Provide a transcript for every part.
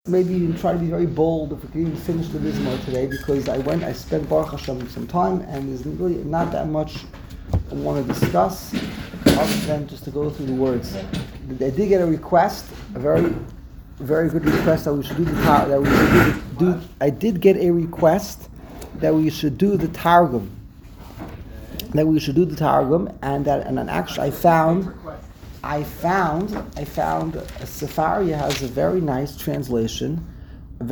Maybe even try to be very bold if we can even finish the Vizmor today, because I spent Baruch Hashem some time, and there's really not that much I want to discuss other than just to go through the words. I did get a request, a very, very good request that we should do I did get a request that we should do the Targum. And actually I found Sefaria has a very nice translation of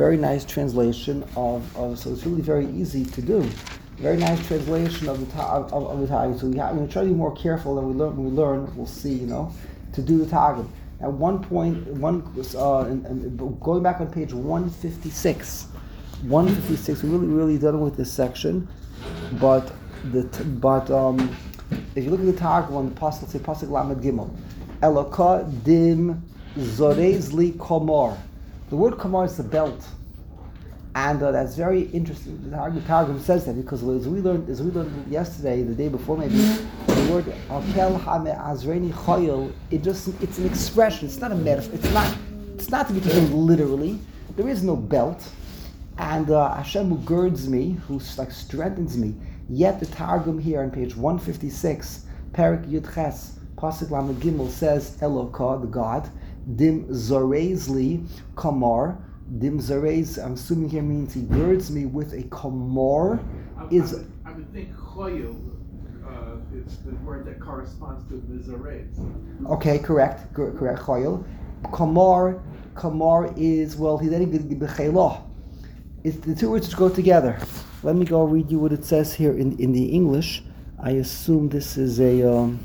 so it's really very easy to do. Very nice translation of the Targum. So we're going to try to be more careful than we learn. We'll see, to do the Targum. At one point, going back on page 156, we're really done with this section, but if you look at the Targum on the Pasuk, say Pasuk Lamed Gimel, Eloka dim zorezli komor. The word komor is the belt, and that's very interesting. The Targum says that because as we learned yesterday, the day before maybe, the word akel hame azreni choyel. It's an expression. It's not a metaphor. It's not to be taken literally. There is no belt, and Hashem who girds me, who strengthens me. Yet the Targum here on page 156, Perik Yud Ches, Pasuk Lamed Gimel says Eloka, the God, Dim Zorezli Kamar. Dim Zorez, I'm assuming here means he girds me with a kamar. I would think Choyel is the word that corresponds to Mizarez. Okay, correct, Choyel. Kamar is, well, he then B'chelah. It's the two words which go together. Let me go read you what it says here in the English. I assume this is a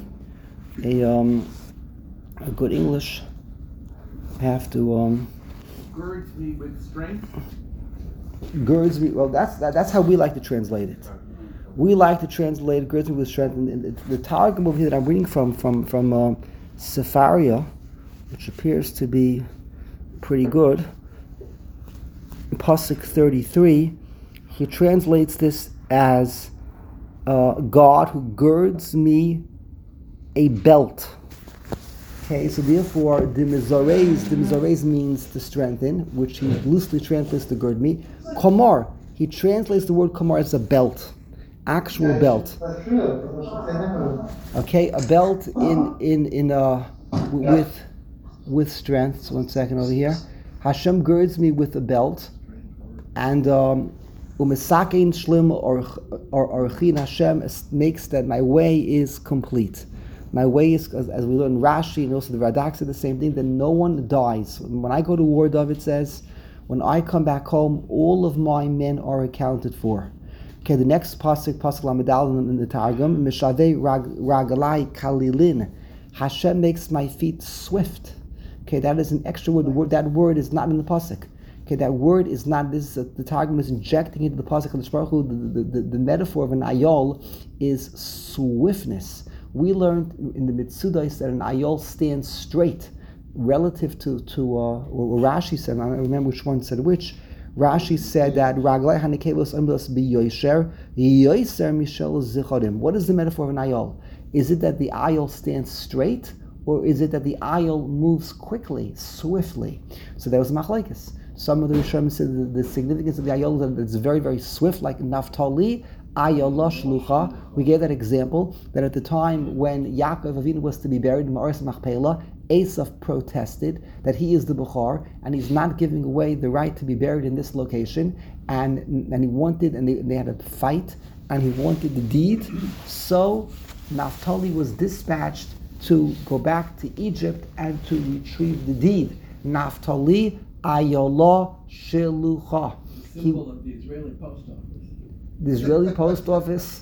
good English. I have to Girds me with strength. Girds me. Well, that's how we like to translate it. We like to translate girds me with strength. And the Targum over here that I'm reading from Sefaria, which appears to be pretty good. Pasuk 33. He translates this as God who girds me a belt. Okay, so therefore, dimizarez means to strengthen, which he loosely translates to gird me. Kamar, he translates the word kamar as a belt, actual belt. Okay, a belt with strength. So 1 second over here. Hashem girds me with a belt, and umesakein shlim or orchin Hashem makes that my way is complete. My way is, as we learn Rashi and also the Radak said the same thing, that no one dies. When I go to war, David says, when I come back home, all of my men are accounted for. Okay, the next pasuk Lamedal in the Targum, Mishavei ragalai kalilin. Hashem makes my feet swift. Okay, that is an extra word. That word is not in the pasuk. Okay, that word is not. The Targum is injecting into the pasuk of the Baruch Hu. The metaphor of an ayol is swiftness. We learned in the Mitzudas that an ayol stands straight relative to or Rashi said, I don't remember which one said which. Rashi said that Raglai Hanikelos Amblos Bi Yoisher Mishel Zichorim. What is the metaphor of an ayol? Is it that the ayol stands straight, or is it that the ayol moves quickly, swiftly? So there was machlekes. Some of the Rishonim said the significance of the ayol is that it's very, very swift, like Naftali. Ayolah Shlucha. We gave that example that at the time when Yaakov Avinu was to be buried in Ma'aras Machpelah, Esav protested that he is the Bukhar and he's not giving away the right to be buried in this location, and he wanted, and they had a fight, and he wanted the deed. So Naphtali was dispatched to go back to Egypt and to retrieve the deed. Naphtali Ayolah Shlucha. Symbol of the Israeli post office. The Israeli post office.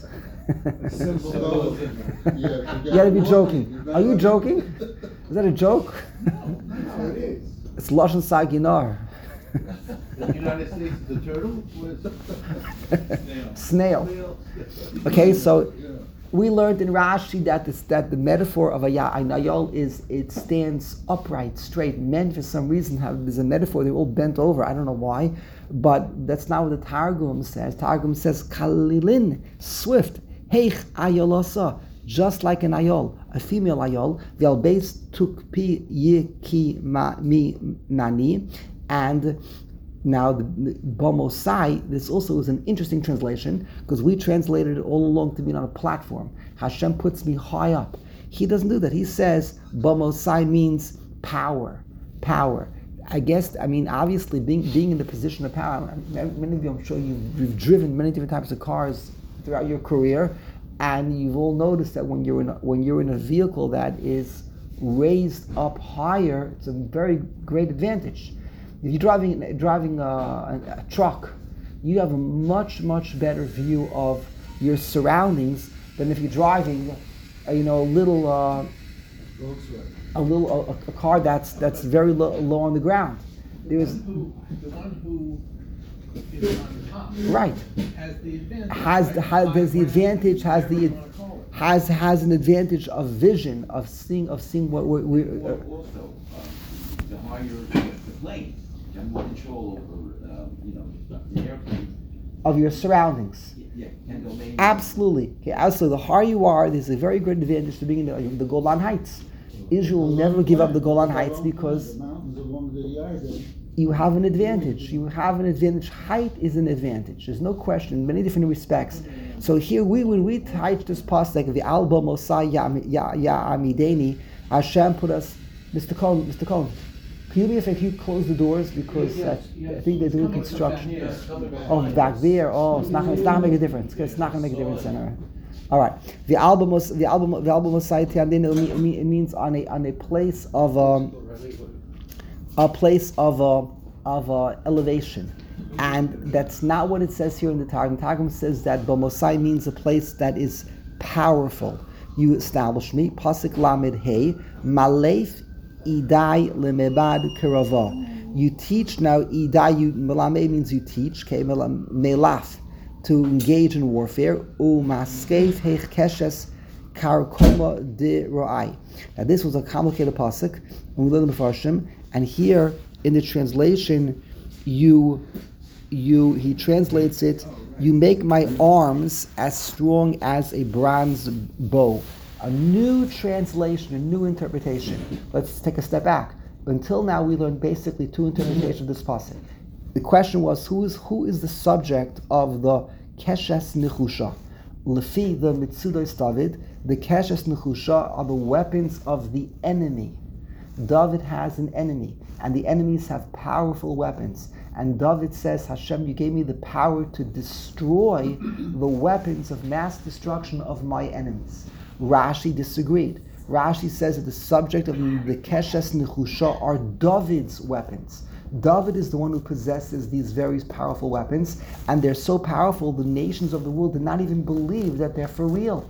You gotta be joking. Are you joking? Is that a joke? It is. It's Lashon Saginar. The United States, the turtle was Snail. Okay, so we learned in Rashi that the metaphor of an ayol is it stands upright, straight. Men, for some reason, there's a metaphor, they're all bent over. I don't know why, but that's not what the Targum says. Targum says, kalilin, swift, heich ayolasa, just like an ayol, a female ayol. The albeis took pi yiki mi nani, And now the Bomosai, this also is an interesting translation because we translated it all along to being on a platform. Hashem puts me high up. He doesn't do that. He says Bomosai means power. Obviously being in the position of power. Many of you, I'm sure you've driven many different types of cars throughout your career, and you've all noticed that when you're in a vehicle that is raised up higher, it's a very great advantage. If you're driving a truck, you have a much better view of your surroundings than if you're driving, a car that's very low on the ground. The one who is on top, right, has the advantage. Has an advantage of vision, of seeing what we're. Also, the higher the plane, you have more control over, the airplane. Of your surroundings. Yeah, can go maybe. Absolutely. Okay, absolutely. The higher you are, there's a very great advantage to being in the Golan Heights. Israel will never give up the Golan Heights because you have an advantage. Height is an advantage. There's no question in many different respects. So here when we teach this pasuk, the Alba Mosai Amideni, Hashem put us. Mr. Cohen, can you be a favor? Can you close the doors because I think they're doing construction. Back there. It's not going to make a difference. It's not going to make a difference then. All right. The album Mosai it means on a place of elevation, and that's not what it says here in the Targum. Targum says that Bomosai means a place that is powerful. You establish me. Pasuk Lamed Hey Malef Idai Lemebad Kerava. You teach now. Idai Melamed means you teach. Okay, Melaf, to engage in warfare. Umaskeif Heich Keshes Karkoma de Ro'ai. Now this was a complicated pasuk, and we learned the Mefarshim. And here in the translation, he translates it. You make my arms as strong as a bronze bow. A new translation, a new interpretation. Let's take a step back. Until now, we learned basically two interpretations of this pasuk. The question was, who is the subject of the Keshes Nechusha? Lefi the Mitzudos David, the Keshes Nechusha are the weapons of the enemy. David has an enemy, and the enemies have powerful weapons. And David says, Hashem, you gave me the power to destroy the weapons of mass destruction of my enemies. Rashi disagreed. Rashi says that the subject of the Keshes Nechusha are David's weapons. David is the one who possesses these very powerful weapons, and they're so powerful the nations of the world did not even believe that they're for real.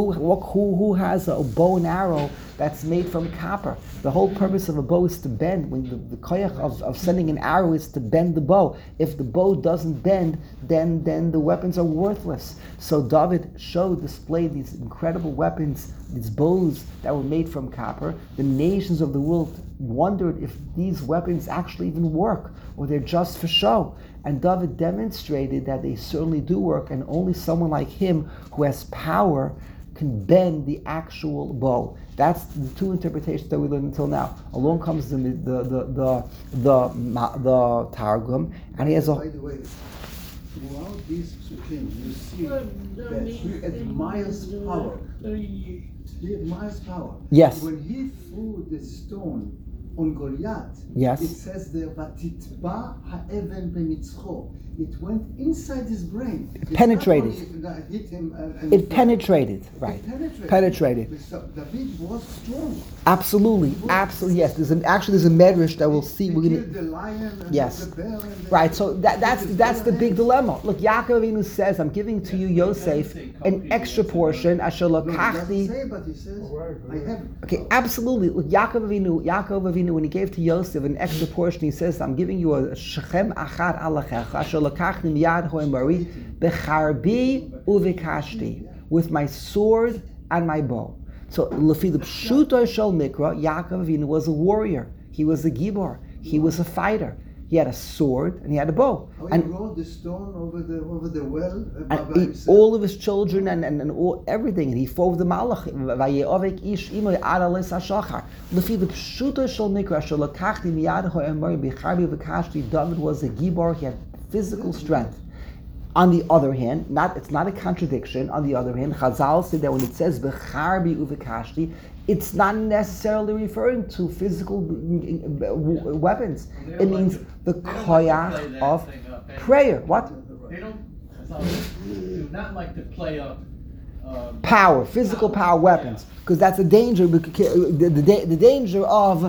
Who has a bow and arrow that's made from copper? The whole purpose of a bow is to bend. When the koyach of sending an arrow is to bend the bow. If the bow doesn't bend, then the weapons are worthless. So David displayed these incredible weapons, these bows that were made from copper. The nations of the world wondered if these weapons actually even work, or they're just for show. And David demonstrated that they certainly do work, and only someone like him who has power can bend the actual bow. That's the two interpretations that we learned until now. Along comes the Targum, and he has a. By the way, throughout these psukim, you see that he admires power. He admires power. Yes. When he threw the stone on Goliath, yes, it says there, "Vatitba ha'even b'mitzcho." It went inside his brain. It penetrated. Hit him. It penetrated. Right. Penetrated. So David was strong. Absolutely. Yes. There's a medrash that we'll see. He killed the lion and yes. the bear. And right. So that's the big dilemma. Look, Yaakov Avinu says, "I'm giving to you, Yosef, an extra portion." Asher lakachti. But he says, "I have." Okay. Absolutely. Look, Yaakov Avinu, when he gave to Yosef an extra portion, he says, "I'm giving you a shechem achad alachecha asher lakachti miyad hoemari becharbi uvikashti, with my sword and my bow." So, lefi the pshuto shel mikra, Yaakov Avinu was a warrior. He was a gibor. He was a fighter. He had a sword and he had a bow. How And he rolled the stone over the well by and himself. all of his children and all everything, and he fought the malach. Vayeovek ish imo ad alis hashachar. Lefi the pshuto shel mikra shel lakachti miyad ha'emori b'charbi v'kashti. David was a gibor. He had physical strength. On the other hand, it's not a contradiction. On the other hand, Chazal said that when it says b'charbi uv'kashti, it's not necessarily referring to physical weapons. It means the koyach of prayer. What? They do not like to play up Power, physical power, weapons, because that's a danger. The danger of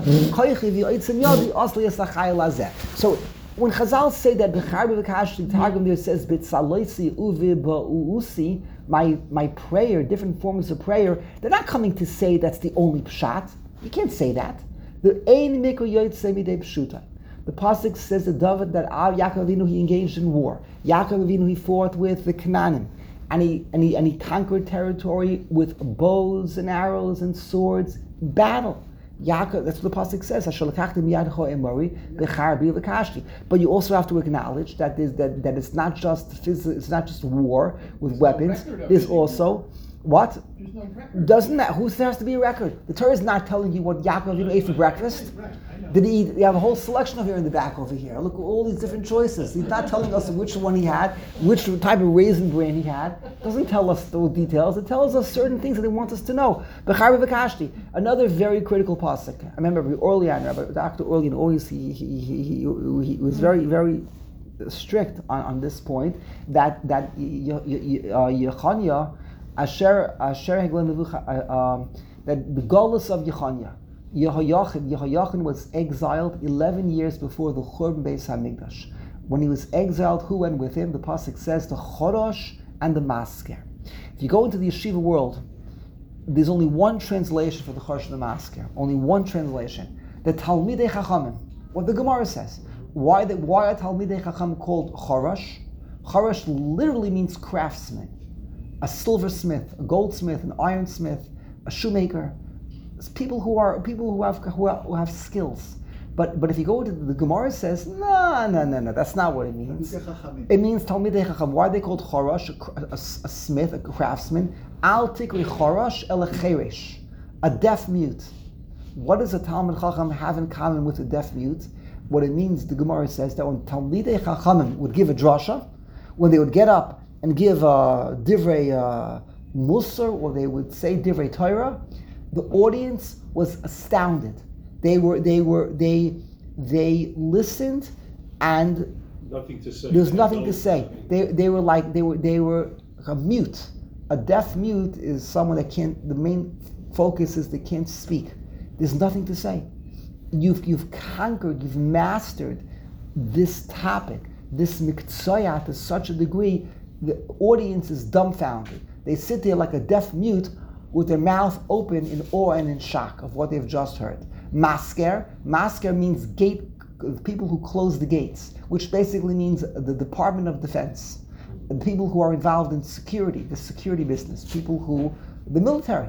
so when Chazal say that B'charbi v'kashti, Targum there says b'tzaloisi uvi ba'uusi, my prayer, different forms of prayer, they're not coming to say that's the only pshat. You can't say that. The ein mikra yotzei midei pshuta. The pasuk says that David, that Yaakov Avinu, he engaged in war. Yaakov Avinu, he fought with the Canaanim, and he conquered territory with bows and arrows and swords. Battle. Yaakov, that's what the pasuk says. But you also have to acknowledge that it's not just war with weapons. There's also what? There's no record. Doesn't that? Who has to be a record? The Torah is not telling you what Yaakov Avinu ate for breakfast. Right, I know. Did he eat? You have a whole selection of here in the back over here. Look at all these different choices. He's not telling us which one he had, which type of raisin bran he had. It doesn't tell us those details. It tells us certain things that he wants us to know. B'charbi v'kashti, another very critical pasuk. I remember Orlean, Dr. Orlean, always he was very, very strict on this point that Yechoniah, Asher Hegla Nevucha, that the Golus of Yechoniah, Yehoiachin was exiled 11 years before the Churban Beis Hamikdash. When he was exiled, who went with him? The pasuk says the Chorosh and the Masker. If you go into the yeshiva world, there's only one translation for the Chorosh and the Masker. Only one translation. The Talmidei Chachamim. What the Gemara says. Why are Talmidei Chacham called Chorosh? Chorosh literally means craftsman. A silversmith, a goldsmith, an ironsmith, a shoemaker. It's people who have skills. But if you go to the Gemara says no, that's not what it means. It means Talmidei Chacham. Why are they called Chorosh? A smith, a craftsman. Al tikri Chorosh el cheresh, a deaf mute. What does a Talmid Chacham have in common with a deaf mute? What it means, the Gemara says that when Talmidei Chachamim would give a drasha, when they would get up and give divrei musar, or they would say divrei Torah, the audience was astounded. They listened, and nothing to say. there was nothing to say. They were a mute. A deaf mute is someone that can't. The main focus is they can't speak. There's nothing to say. You've conquered. You've mastered this topic, this miktsaya, to such a degree. The audience is dumbfounded. They sit there like a deaf mute with their mouth open in awe and in shock of what they've just heard. Masker means gate, people who close the gates, which basically means the Department of Defense, the people who are involved in security, the security business, the military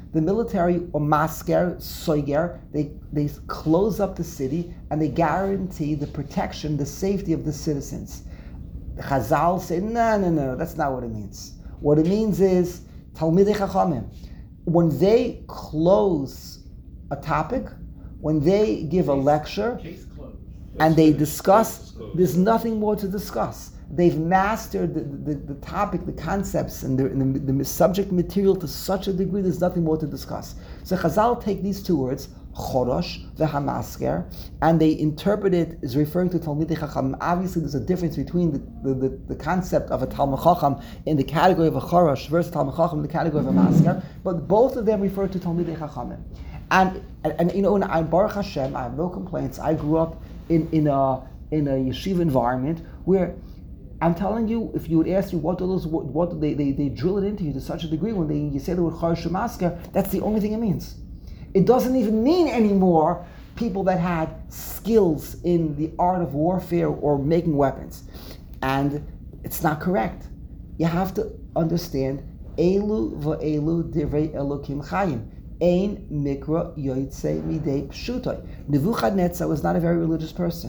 or masker, soiger, they close up the city and they guarantee the protection, the safety of the citizens. Chazal say, no, that's not what it means. What it means is, Talmidei Chachamim, when they close a topic, when they give a lecture, Case closed. and they discuss, there's nothing more to discuss. They've mastered the topic, the concepts, and the subject material to such a degree, there's nothing more to discuss. So Chazal take these two words, Chorosh v'hamasker, and they interpret it as referring to Talmidei Chacham. Obviously, there's a difference between the concept of a Talmid Chacham in the category of a Chorosh versus Talmid Chacham in the category of a Masker, but both of them refer to Talmidei Chachamim. And you know, in Baruch Hashem, I have no complaints. I grew up in a yeshiva environment where I'm telling you, if you would ask me what they drill it into you to such a degree when you say the word Chorosh Masker, that's the only thing it means. It doesn't even mean anymore people that had skills in the art of warfare or making weapons. And it's not correct. You have to understand, Elu v'elu divrei Elokim chayim. Ein mikra yotzei midei pshutai. Nebuchadnezzar was not a very religious person.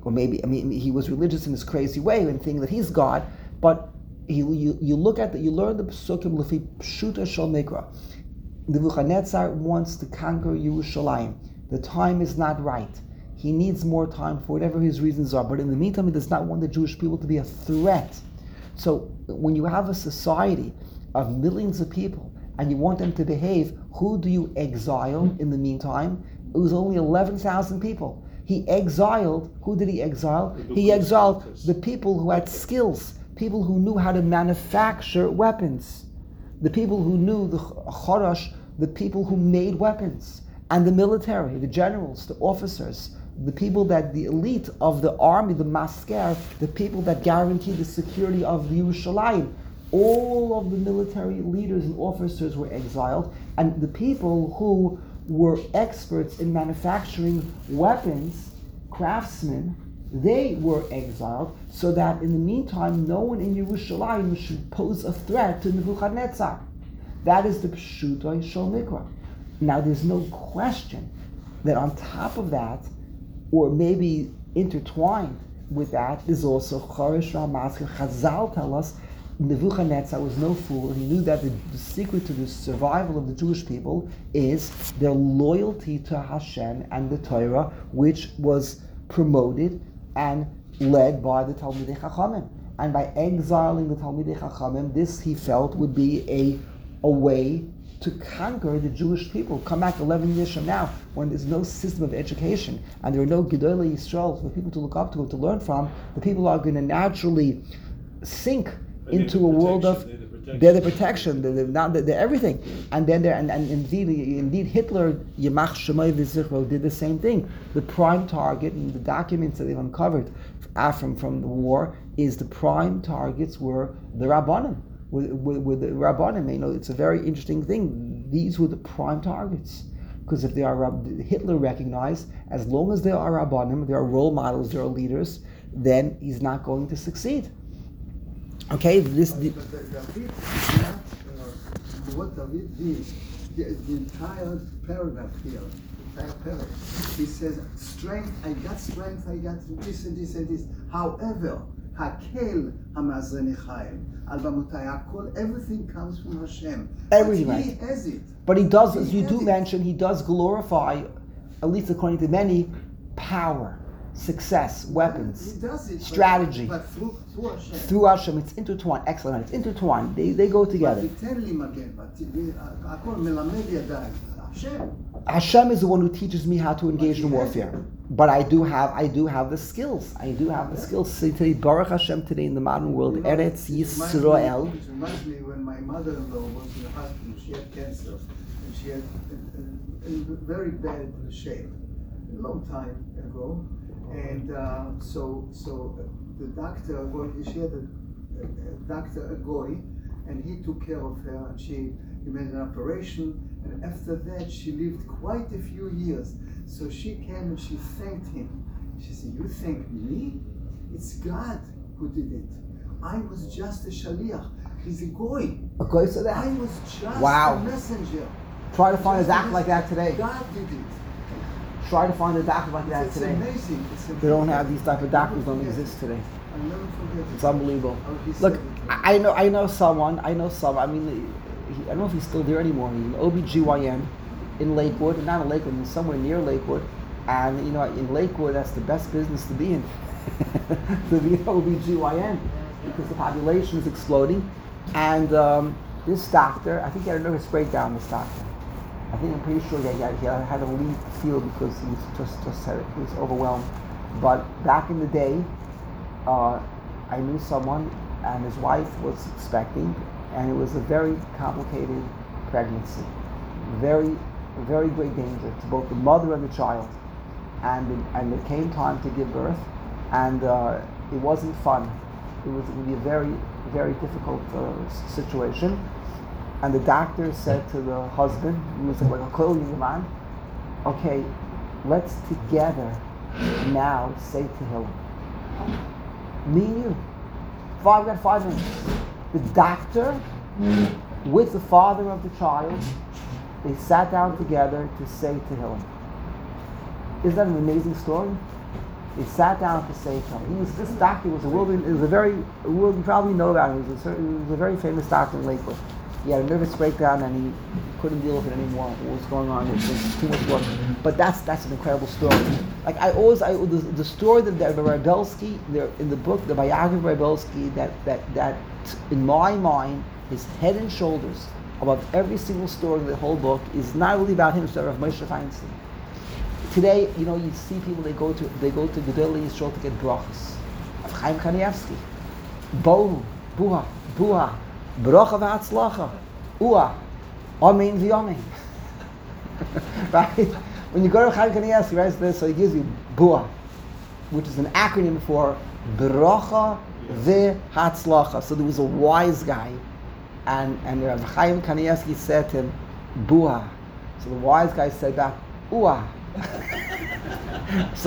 or maybe, I mean, he was religious in his crazy way and thinking that he's God, but you look at you learn the Psukim Lefi Pshuta Shel Mikra. Nebuchadnezzar wants to conquer Yerushalayim. The time is not right. He needs more time for whatever his reasons are, but in the meantime, he does not want the Jewish people to be a threat. So when you have a society of millions of people and you want them to behave, who do you exile in the meantime? It was only 11,000 people. He exiled, who did he exile? He exiled the people who had skills, people who knew how to manufacture weapons, the people who knew the Chorash, the people who made weapons, and the military, the generals, the officers, the people that, the elite of the army, the masker, the people that guaranteed the security of Yerushalayim. All of the military leaders and officers were exiled, and the people who were experts in manufacturing weapons, craftsmen, they were exiled, so that in the meantime, no one in Yerushalayim should pose a threat to Nebuchadnezzar. That is the Pshutoi Shel Mikra. Now, there's no question that on top of that, or maybe intertwined with that, is also Choresh Ramasker. Chazal tell us Nebuchadnezzar was no fool, and he knew that the secret to the survival of the Jewish people is their loyalty to Hashem and the Torah, which was promoted and led by the Talmidei Chachamim. And by exiling the Talmidei Chachamim, this he felt would be a way to conquer the Jewish people. Come back 11 years from now, when there's no system of education and there are no Gedolei Yisrael for people to look up to and to learn from, the people are going to naturally sink into a world of they're the protection, they're everything, and then and indeed Hitler, Yemach Shemai V'Zichro, did the same thing. The prime target in the documents that they've uncovered from the war is the prime targets were the Rabbanim. With the Rabbanim, you know, it's a very interesting thing. These were the prime targets. Because if they are, Hitler recognized, as long as there are Rabbanim, there are role models, there are leaders, then he's not going to succeed. Okay, this... But David, what David did, the entire paragraph here, he says, strength, I got this and this and this. However, Hakel Hamazreni Chaim, everything comes from Hashem. Everything, but right. He has it. But he does, as you do mention, he does glorify, at least according to many, power, success, weapons, He does it, strategy. But through Hashem. Through Hashem, it's intertwined. Excellent. It's intertwined. They go together. Hashem is the one who teaches me how to engage in warfare. But I do have the skills. I do have the skills. So today, Baruch Hashem, today in the modern world, Eretz Yisrael. It reminds me when my mother-in-law was in the hospital. She had cancer, and she had in very bad shape a long time ago. And so the doctor, she had a doctor, a goy, and he took care of her, and he made an operation, and after that she lived quite a few years. So she came and she thanked him. She said, "You thank me? It's God who did it. I was just a shaliach. He's a goy. A goy said that? I was just Wow. a messenger. Try to find a doctor like that today. God did it. Try to find a doctor like that It's today. amazing. They don't have these type of doctors. Don't exist today. I'll never forget it. It's unbelievable. Oh, he Look, said it. I know someone. I mean, I don't know if he's still there anymore. He's an OBGYN in Lakewood, not in Lakewood, he's somewhere near Lakewood. And, you know, in Lakewood, that's the best business to be in. To be an OBGYN, because the population is exploding. And this doctor, I think he had a nervous breakdown, this doctor. I'm pretty sure he had to leave the field because he was overwhelmed. But back in the day, I knew someone, and his wife was expecting, and it was a very complicated pregnancy. Very, very great danger to both the mother and the child. And it came time to give birth, and it wasn't fun. It would be a very, very difficult situation. And the doctor said to the husband, he was like, okay, let's together now say to him, me and you, we got 5 minutes. The doctor with the father of the child, they sat down together to say to him. Isn't that an amazing story? They sat down to say to him. This doctor was a world. It was a very, you probably know about him. He was a very famous doctor in Lakewood. He had a nervous breakdown and he couldn't deal with it anymore. What was going on? It was too much work. But that's an incredible story. Like the story that Rabelsky, in the book, the biography of Rabelsky, that in my mind, his head and shoulders above every single story in the whole book is not really about him. It's about Moshe Feinstein. Today, you see people, they go to Gedolei Yisrael to get brachas. Chaim Kanievsky, Bohu, Buha, Bracha v'Hatzlacha, Ua, Amen v'Amen. Right? When you go to Chaim Kanievsky, right, so he gives you Buha, which is an acronym for Bracha v'Hatzlacha. So there was a wise guy, and Chaim Kanievsky said to him, Buha. So the wise guy said back, Ua. so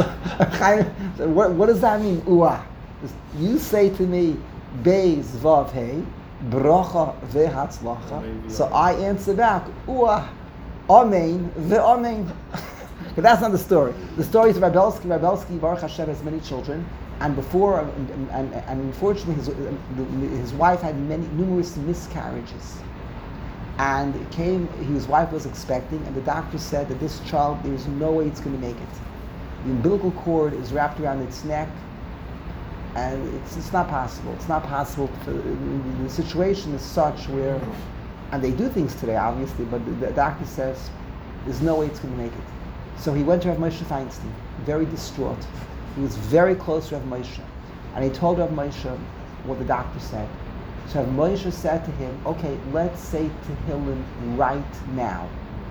what does that mean? Ua. You say to me, Beis Vav Hey, Bracha veHatzlacha. So I answer back, Ua, Amen veAmen. But that's not the story. The story is Rabelsky. Rabelsky, Baruch Hashem, has many children, and before and unfortunately his wife had numerous miscarriages. And his wife was expecting, and the doctor said that this child, there's no way it's going to make it. The umbilical cord is wrapped around its neck, and it's not possible. It's not possible. The situation is such where, and they do things today, obviously, but the doctor says there's no way it's going to make it. So he went to Rav Moshe Feinstein, very distraught. He was very close to Rav Moshe, and he told Rav Moshe what the doctor said. So Moshe said to him, okay, let's say Tehillim right now,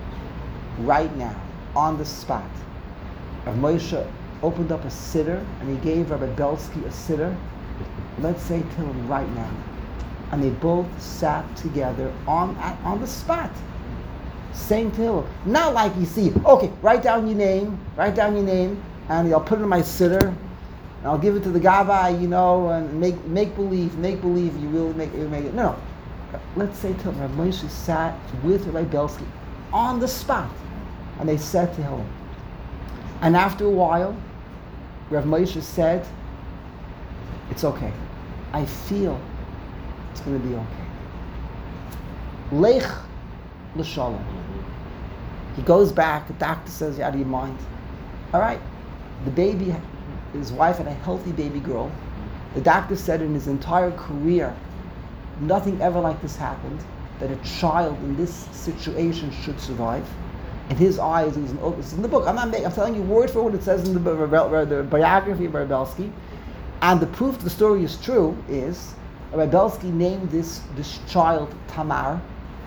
on the spot. Moshe opened up a siddur, and he gave Rabbi Belsky a siddur. Let's say Tehillim right now. And they both sat together on the spot, saying Tehillim. Not like you see, okay, write down your name, and I'll put it in my siddur, and I'll give it to the Gabbai, and make believe you really make it. No. Let's say to him, Rav Moshe sat with Rabbi Belsky on the spot, and they said to him. And after a while, Rav Moshe said, it's okay. I feel it's going to be okay. Lech l'shalom. He goes back, the doctor says, you're out of your mind. All right, the baby, his wife had a healthy baby girl. The doctor said in his entire career, nothing ever like this happened, that a child in this situation should survive. In his eyes, it's in the book. I'm telling you word for word it says in the biography of Rabelsky. And the proof the story is true is Rabelsky named this child Tamar,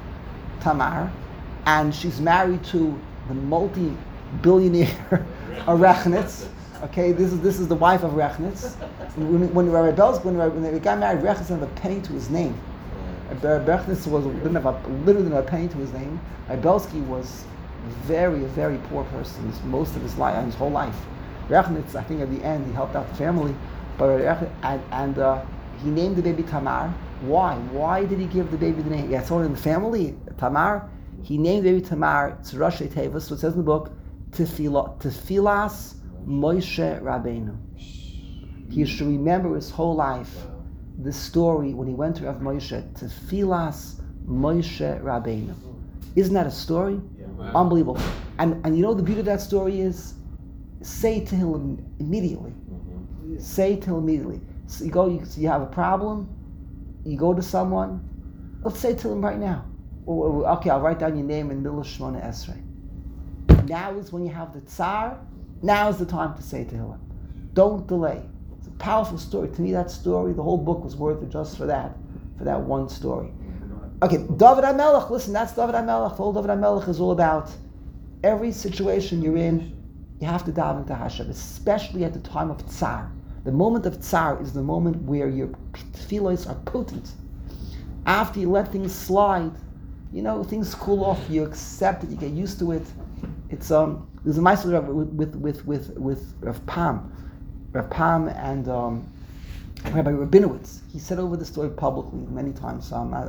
and she's married to the multi-billionaire Rechnitz. Okay, this is the wife of Rechnitz. When they got married, Rechnitz didn't have a penny to his name. Rechnitz didn't have a penny to his name. Rabelsky was very, very poor person most of his life, his whole life. Rechnitz, I think at the end, he helped out the family, but he named the baby Tamar. Why? Why did he give the baby the name? Yeah, it's all in the family. Tamar. He named the baby Tamar. It's Rosh Tevus. So it says in the book, Tefilas Moshe Rabbeinu. He should remember his whole life this story when he went to Rav Moshe. Tefilas Moshe Rabbeinu. Isn't that a story? Yeah, unbelievable. And the beauty of that story is, say to him immediately. Mm-hmm. Say to him immediately. So you have a problem, you go to someone, let's say to him right now. Okay, I'll write down your name in Milah Shmona Esrei. Now is when you have the tsar, now is the time to say to him. Don't delay. It's a powerful story. To me, that story, the whole book was worth it just for that one story. Okay, David HaMelech, listen, that's David HaMelech. The whole David HaMelech is all about every situation you're in, you have to dive into Hashem, especially at the time of tsar. The moment of tsar is the moment where your tefillos are potent. After you let things slide, things cool off, you accept it, you get used to it. It's there's a nice with Rav Pam and Rabbi Rabinowitz. He said over the story publicly many times. So I'm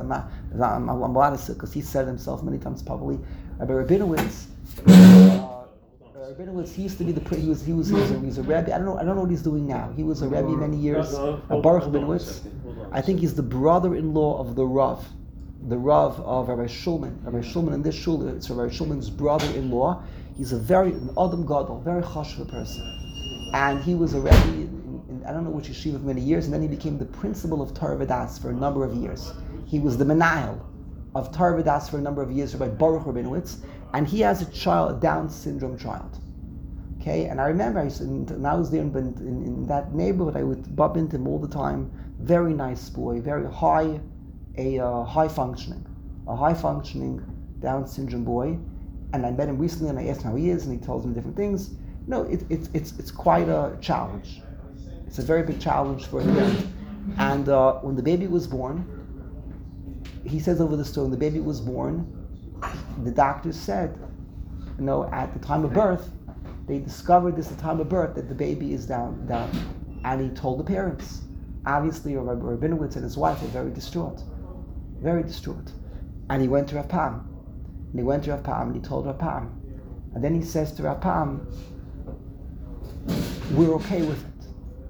allowed to say because he said it himself many times publicly. Rabbi Rabinowitz, Rabinowitz, he used to be he was a Rebbe. I don't know what he's doing now. He was a Rebbe many years. Baruch Rabinowitz. I think he's the brother-in-law of the Rav of Rabbi Shulman. Rabbi Shulman in this shul, it's Rabbi Shulman's brother-in-law. He's an Adam Gadol, very chashuv person. And he was a Rebbe in I don't know which yeshiva for many years, and then he became the principal of Torah V'das for a number of years. He was the menahel of Torah V'das for a number of years, Rabbi Baruch Rabinowitz, and he has a child, a Down syndrome child. Okay, and I remember when I was there in that neighborhood, I would bump into him all the time. Very nice boy, very high functioning Down syndrome boy. And I met him recently, and I asked him how he is, and he tells me different things. No, it's quite a challenge. It's a very big challenge for him. And when the baby was born, he says over the story, when the baby was born, the doctors said, at the time of birth, they discovered this at the time of birth that the baby is down. And he told the parents. Obviously, Rabinowitz and his wife were very distraught. And he went to Rav Pam. And he told Rav Pam. And then he says to Rav Pam, we're okay with it.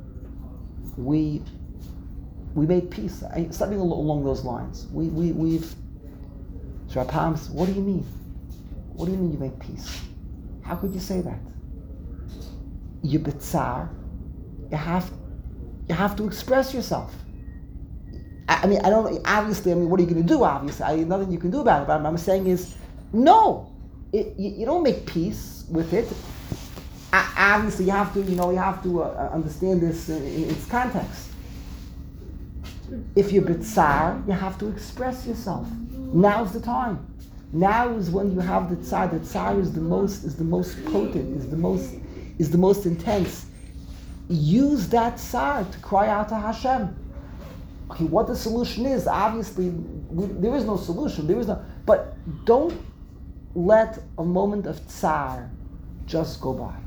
We made peace. Something along those lines. We've. So Rav Pam says, what do you mean? What do you mean you make peace? How could you say that? You betzar. You have to express yourself. I don't. Obviously, what are you going to do? Obviously, nothing you can do about it. But what I'm saying is, no. You don't make peace with it. Obviously, you have to understand this in its context. If you're bitzar, you have to express yourself. Now's the time. Now is when you have the tzar. The tzar is the most potent, is the most intense. Use that tzar to cry out to Hashem. Okay, what the solution is, obviously, there is no solution. But don't let a moment of tzar just go by.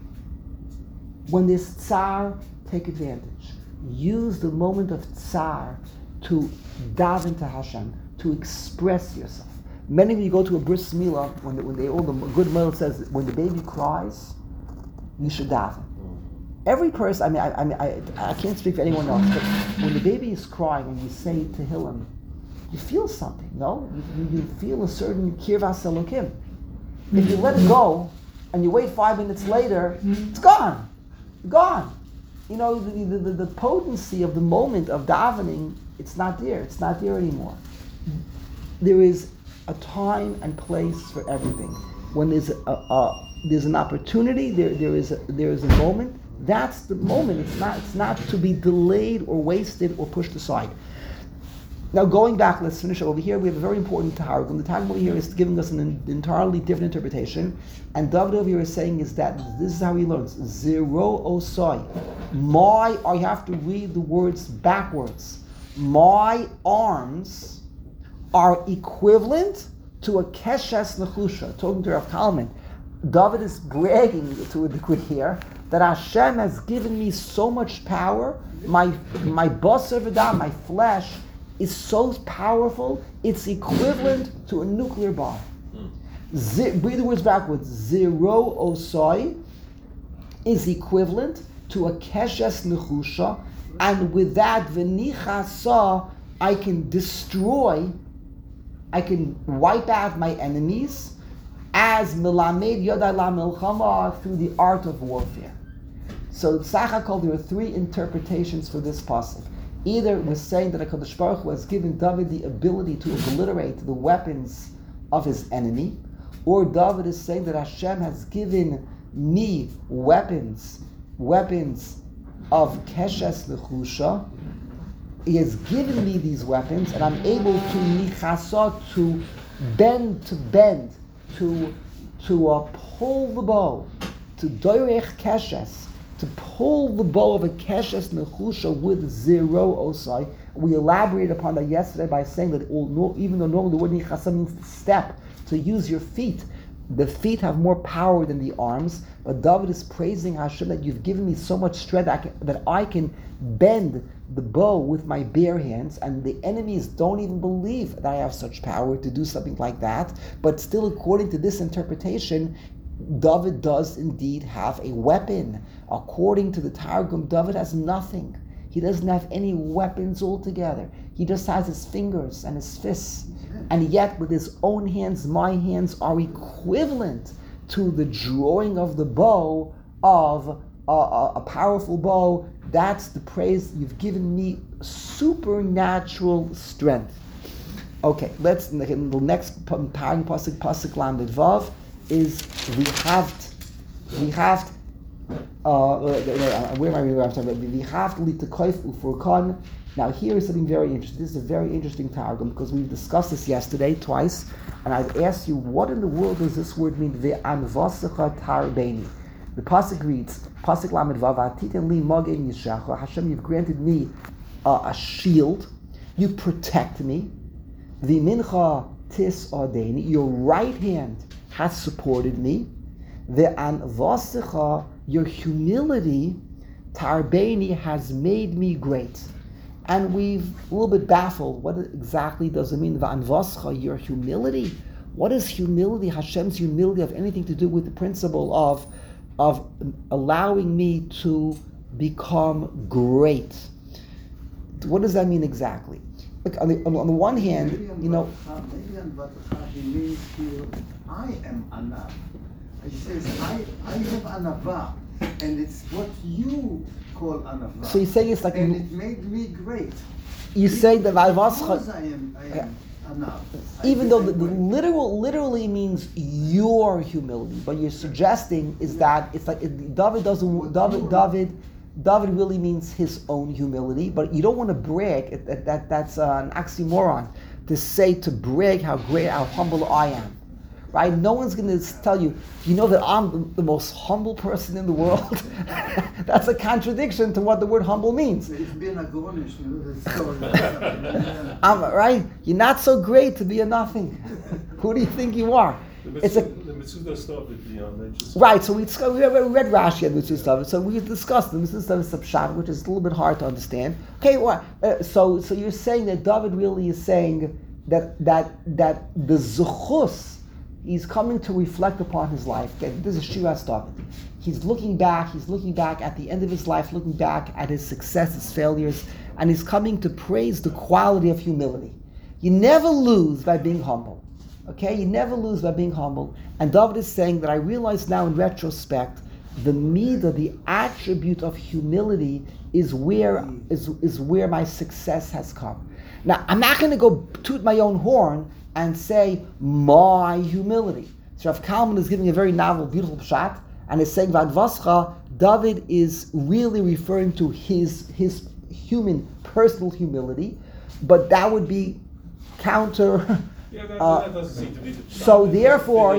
When there's tzar, take advantage. Use the moment of tzar to daven to Hashem, to express yourself. Many of you go to a bris milah when the good milah says when the baby cries, you should daven. Every person, I can't speak for anyone else, but when the baby is crying and you say Tehillim, you feel something, no? You feel a certain kirvas elokim. If you let it go and you wait 5 minutes later, it's gone. Gone. The potency of the moment of davening, it's not there. It's not there anymore. There is a time and place for everything. When there's an opportunity, there is a moment. That's the moment. It's not to be delayed or wasted or pushed aside. Now going back, let's finish over here. We have a very important Targum. The Targum over here is giving us an entirely different interpretation. And David over here is saying is that this is how he learns. Zero osai. I have to read the words backwards. My arms are equivalent to a keshes nechusha. Talking to Rav Kalman. David is bragging to a degree here that Hashem has given me so much power. My basar v'dam, my flesh, is so powerful, it's equivalent to a nuclear bomb. Read the words backwards. Zero osai is equivalent to a keshes nechusha, and with that v'nichasa, I can destroy, I can wipe out my enemies as milamed yodai la milchama, through the art of warfare. So Tzachakol, there are 3 interpretations for this pasuk. Either we're saying that HaKadosh Baruch Hu has given David the ability to obliterate the weapons of his enemy, or David is saying that Hashem has given me weapons of keshes nechusha. He has given me these weapons, and I'm able to nichasa, to bend, to pull the bow, to doirech keshes, to pull the bow of a keshes nechusha with zero osai. We elaborated upon that yesterday by saying that even though normally the word nichasa means to step, to use your feet, the feet have more power than the arms. But David is praising Hashem that you've given me so much strength that I can bend the bow with my bare hands, and the enemies don't even believe that I have such power to do something like that. But still, according to this interpretation, David does indeed have a weapon. According to the Targum, David has nothing. He doesn't have any weapons altogether. He just has his fingers and his fists. And yet, with his own hands, my hands are equivalent to the drawing of the bow of a powerful bow. That's the praise. You've given me supernatural strength. Okay, let's, the next pasuk Lamed Vav is where am I reading? I'm talking about Vihavt Litakoif Ufurkan. Now here is something very interesting. This is a very interesting targum because we've discussed this yesterday twice, and I've asked you, what in the world does this word mean? Ve'anvasecha tarbeini. The pasuk reads, pasuk Lamed Vav, Atiten li magen yishacha. Hashem, you've granted me a shield. You protect me. V'mincha tis adeni. Your right hand has supported me. Ve'anvasecha, your humility, tarbeini, has made me great. And we've a little bit baffled. What exactly does it mean? V'anvascha, your humility. What is humility? Hashem's humility have anything to do with the principle of allowing me to become great? What does that mean exactly? Look, on the one hand, Maybe on Vatcha, he means here, I am Anav. He says, I have Anava, and it's what you call Anava. So he's saying it's like, and it made me great. you say that Because V'anvascha, I am Anav. even though the literally means your humility, but you're suggesting is that it's like David really means his own humility, but you don't want to brag. That's an oxymoron to say, to brag how great, how humble I am. Right? No one's going to tell you, you know that I'm the most humble person in the world. That's a contradiction to what the word humble means. It's been a garnish, the story. Right? You're not so great to be a nothing. Who do you think you are? It's The mitzvah stuff is mentioned. Right, so we read Rashi and Mitzvah stuff, so we discussed the Mitzvah stuff is Pshat, which is a little bit hard to understand. Okay, so you're saying that David really is saying that the Zuchus, he's coming to reflect upon his life. Okay, this is Shiras David. He's looking back at the end of his life, looking back at his success, his failures, and he's coming to praise the quality of humility. You never lose by being humble. Okay, you never lose by being humble. And David is saying that I realize now in retrospect, the midah, the attribute of humility is where my success has come. Now, I'm not going to go toot my own horn and say my humility. So Rav Kalman is giving a very novel, beautiful pshat, and is saying V'anvascha, David is really referring to his human, personal humility, but that would be counter. Yeah, that doesn't seem to be the pshat. So therefore,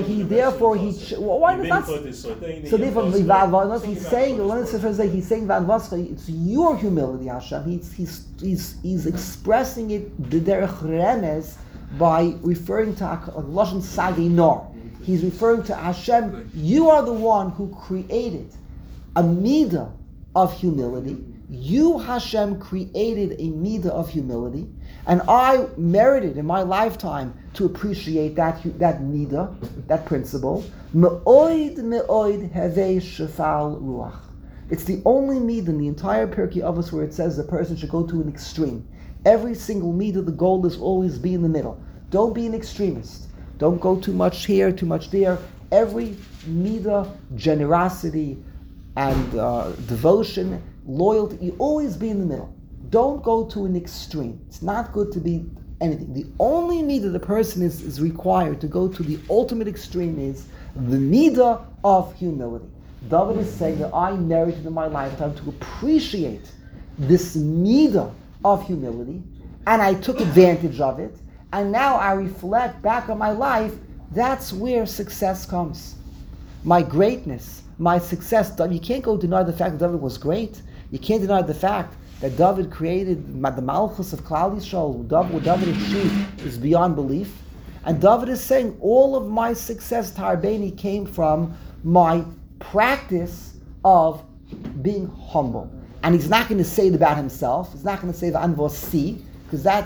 why does that? So therefore, he's saying V'anvascha, it's your humility, Hashem. He's expressing it the derech remes by referring to lashon sagi nor. He's referring to Hashem. You are the one who created a midah of humility. You, Hashem, created a midah of humility, and I merited in my lifetime to appreciate that midah, that principle. Me'oid hevei shefal ruach. It's the only midah in the entire Pirkei Avos where it says the person should go to an extreme. Every single midah, the goal is always be in the middle. Don't be an extremist. Don't go too much here, too much there. Every midah, generosity and devotion, loyalty, you always be in the middle. Don't go to an extreme. It's not good to be anything. The only midah the person is required to go to the ultimate extreme is the midah of humility. David is saying that I merited in my lifetime to appreciate this midah of humility, and I took advantage of it, and now I reflect back on my life. That's where success comes. My greatness, my success. You can't go deny the fact that David was great. You can't deny the fact that David created the Malchus of Klal Yisrael. What David achieved is beyond belief. And David is saying all of my success, Tarbeini, came from my practice of being humble. And he's not going to say it about himself. He's not going to say the Anvosi, because that's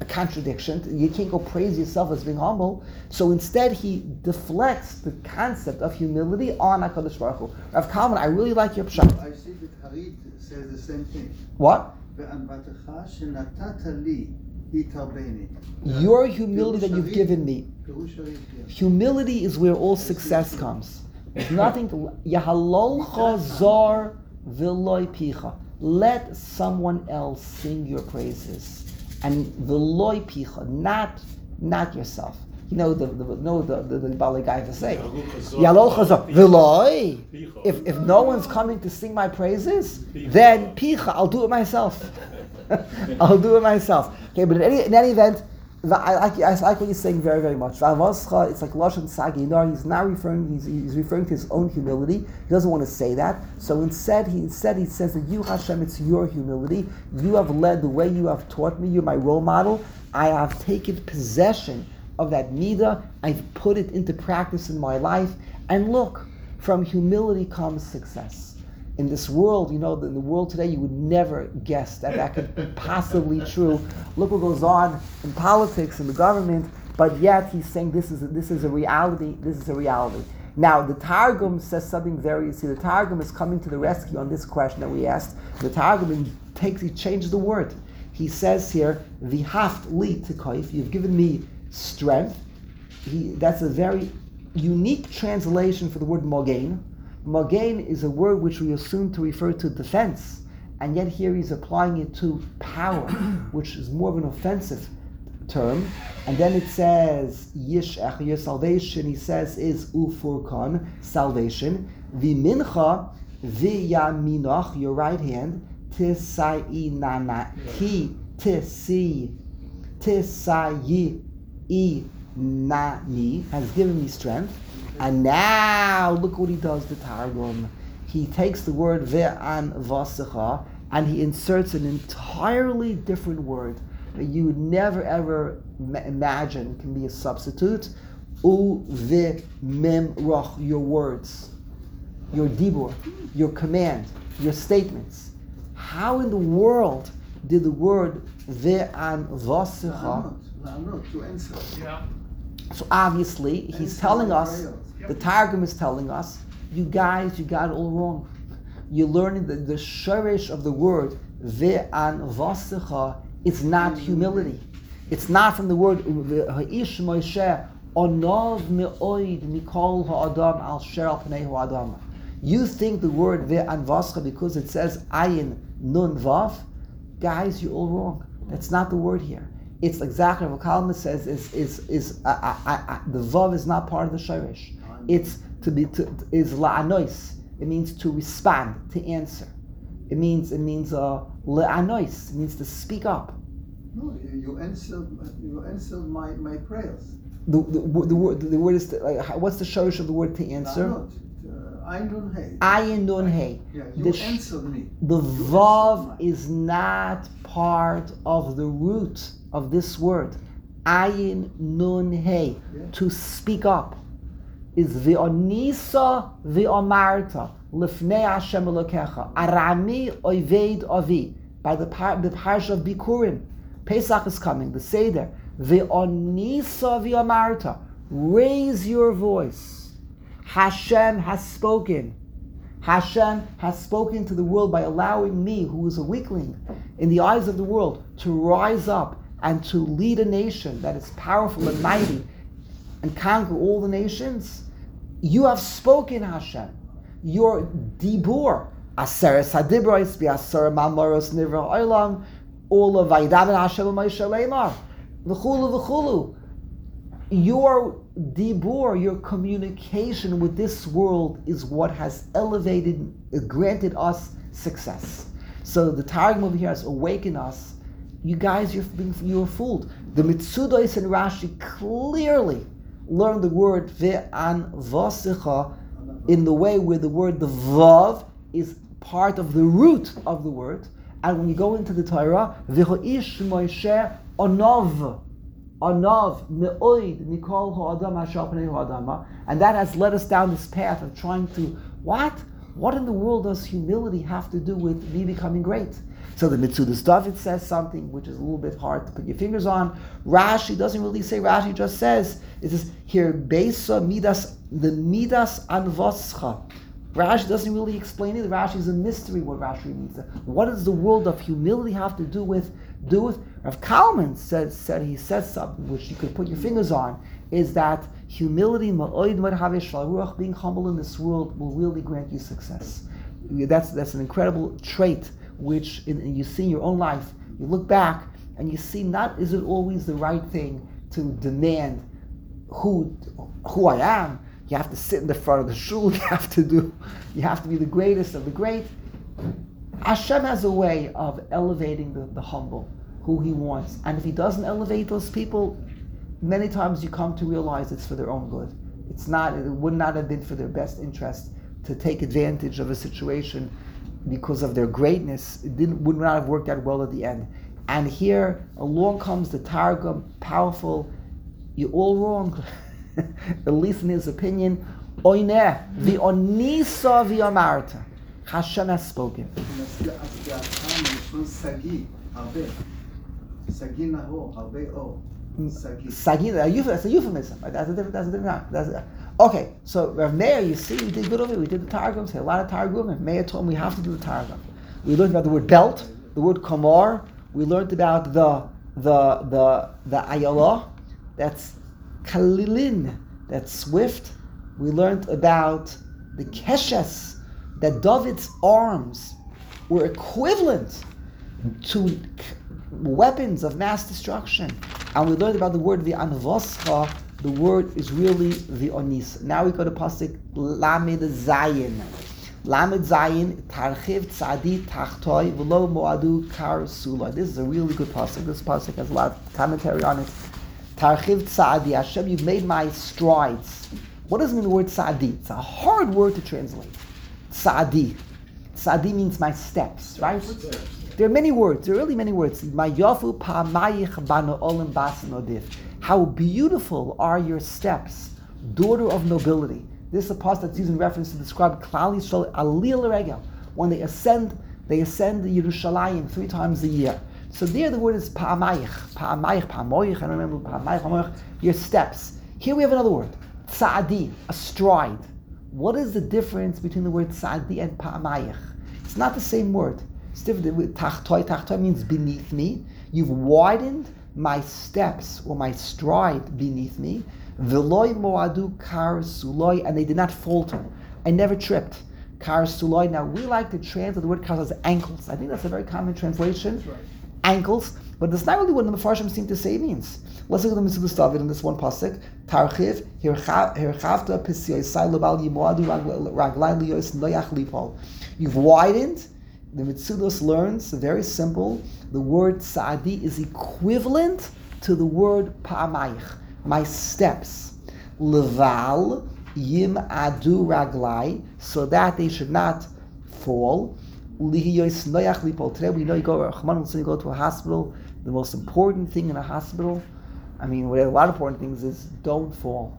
a contradiction. You can't go praise yourself as being humble. So instead, he deflects the concept of humility on HaKadosh Baruch Hu. Rav Kalman, I really like your pshat. I see that Harit says the same thing. What? "Ve'anvatecha shenatata li hitarbeni." Your humility that you've given me. Pirush Harit, yeah. Humility is where all success comes. There's nothing to Yahalolcha zar v'loi picha. Let someone else sing your praises, and v'loi picha, not yourself. You know the Bali guy to say Yahalolcha zar v'loi. If no one's coming to sing my praises, then picha, I'll do it myself. I'll do it myself. Okay, but in any event. I like what he's saying very, very much. It's like Lashon Saginar. He's not referring. He's referring to his own humility. He doesn't want to say that. So instead he says that you, Hashem, it's your humility. You have led the way you have taught me. You're my role model. I have taken possession of that midah. I've put it into practice in my life. And look, from humility comes success. In this world, in the world today, you would never guess that could be possibly true. Look what goes on in politics, in the government, but yet he's saying this is a reality. This is a reality. Now, the Targum says something the Targum is coming to the rescue on this question that we asked. The Targum he changes the word. He says here, "V'haft li tikoif," you've given me strength. That's a very unique translation for the word mogain. Mogain is a word which we assume to refer to defense, and yet here he's applying it to power, which is more of an offensive term. And then it says Yishach, your salvation, he says, is Ufurkan, salvation. V'mincha, v'yaminach, your right hand, tisayi nani, has given me strength. And now, look what he does, the Targum. He takes the word ve'an vasecha and he inserts an entirely different word that you would never ever imagine can be a substitute. U mem roch, your words, your dibur, your command, your statements. How in the world did the word ve'an vasecha? To answer. Yeah. So obviously, he's telling us, the Targum is telling us, you guys, you got it all wrong. You're learning that the shorish of the word ve'an vasecha is not humility. It's not from the word ha'ish Moshe onav me'oid mikol ha'adam al sher al pnei ha'adam. You think the word ve'an vasecha because it says ayin nun vav, guys, you're all wrong. That's not the word here. It's exactly what Kalman says. The vav is not part of the shorish. It's is la'anois. It means to respond, to answer. It means la'anois. It means to speak up. No, you answered my prayers. The word is what's the shorish of the word to answer? Ayin hey. Ayin nun hey. Yeah, you answered me. The vav is not part of the root of this word. Ayin nun hey. Yeah. To speak up is v'onisa v'omarta lifnei Hashem Elokecha arami oived avi, by the parsha of Bikurim. Pesach is coming, the Seder. V'onisa v'omarta, raise your voice. Hashem has spoken. Hashem has spoken to the world by allowing me, who is a weakling in the eyes of the world, to rise up and to lead a nation that is powerful and mighty and conquer all the nations. You have spoken, Hashem. Your dibur, aseres hadibros bi'aser mamoros nivra olam, all of vaydaven Hashem Moshe leimar, v'chulu v'chulu. Your dibur, your communication with this world is what has granted us success. So the Targum over here has awakened us. You guys, you're fooled. The Mitzudos and Rashi clearly learn the word ve'an vasecha in the way where the word, the vav, is part of the root of the word. And when you go into the Torah, v'ho'ish Moshe onav me'oid mikol ha'adam asher pnei ha'adama, and that has led us down this path of trying to, what in the world does humility have to do with me becoming great? So the Mitzudas David says something which is a little bit hard to put your fingers on. Rashi doesn't really say. Rashi just says, it says here, Beisa Midas, the Midas Anvoscha. Rashi doesn't really explain it. Rashi is a mystery what Rashi means. What does the world of humility have to do with? Rav Kalman said he says something which you could put your fingers on, is that humility, being humble in this world, will really grant you success. That's an incredible trait which you see in your own life. You look back and you see, not is it always the right thing to demand who I am. You have to sit in the front of the shul. You have to be the greatest of the great. Hashem has a way of elevating the humble, who He wants. And if He doesn't elevate those people, many times you come to realize it's for their own good. It would not have been for their best interest to take advantage of a situation because of their greatness. Would not have worked out well at the end. And here, along comes the Targum, powerful. You're all wrong. At least in his opinion, Oineh, v'onisa v'amarta. Hashem has spoken. Sagi, that's a euphemism. That's a different. Okay, so Rav Meir, you see, we did good over it. We did the Targums. Had a lot of Targum. And Meir told me we have to do the Targum. We learned about the word belt, the word kamar. We learned about the ayala. That's Kalilin, that's swift. We learned about the keshes, that David's arms were equivalent to weapons of mass destruction. And we learned about the word the anvoscha. The word is really the onis. Now we go to pasuk Lamed Zayin. Lamed Zayin, Tarchiv Tzadi Tachtoi V'lo Moadu Kar Sula. This is a really good pasuk. This pasuk has a lot of commentary on it. Tarchiv Tzadi, Hashem, you've made my strides. What does it mean the word Tzadi? It's a hard word to translate. Tzadi. Tzadi means my steps, right? There are many words. There are really many words. Mayafu pa'mayich bano olim bas nodif. How beautiful are your steps, daughter of nobility. This is a pasuk that's used in reference to describe Klal Yisrael alil regel. When they ascend Yerushalayim 3 times a year. So there the word is pa'amayich, I don't remember pa'amayich, your steps. Here we have another word, tzadi, a stride. What is the difference between the word tzadi and pa'amayich? It's not the same word. It's different. Tachtoi means beneath me. You've widened my steps or my stride beneath me. V'loi moadu kar suloi, and they did not falter. I never tripped. Kar suloi. Now we like to translate the word kar as ankles. I think that's a very common translation. That's right. Ankles, but that's not really what the Mefarshim seem to say it means. Let's look at the Mitzudas David in this one pasuk. Tarchiv hirchavta pisyoisai lebal yimoadu raglai liyos noyach lipol. You've widened. The Mitzudas learns very simple. The word Sa'adi is equivalent to the word Pa'amayich, my steps. Leval yim adu raglai, so that they should not fall. Today we know you go to a hospital. The most important thing in a hospital, I mean, a lot of important things is don't fall.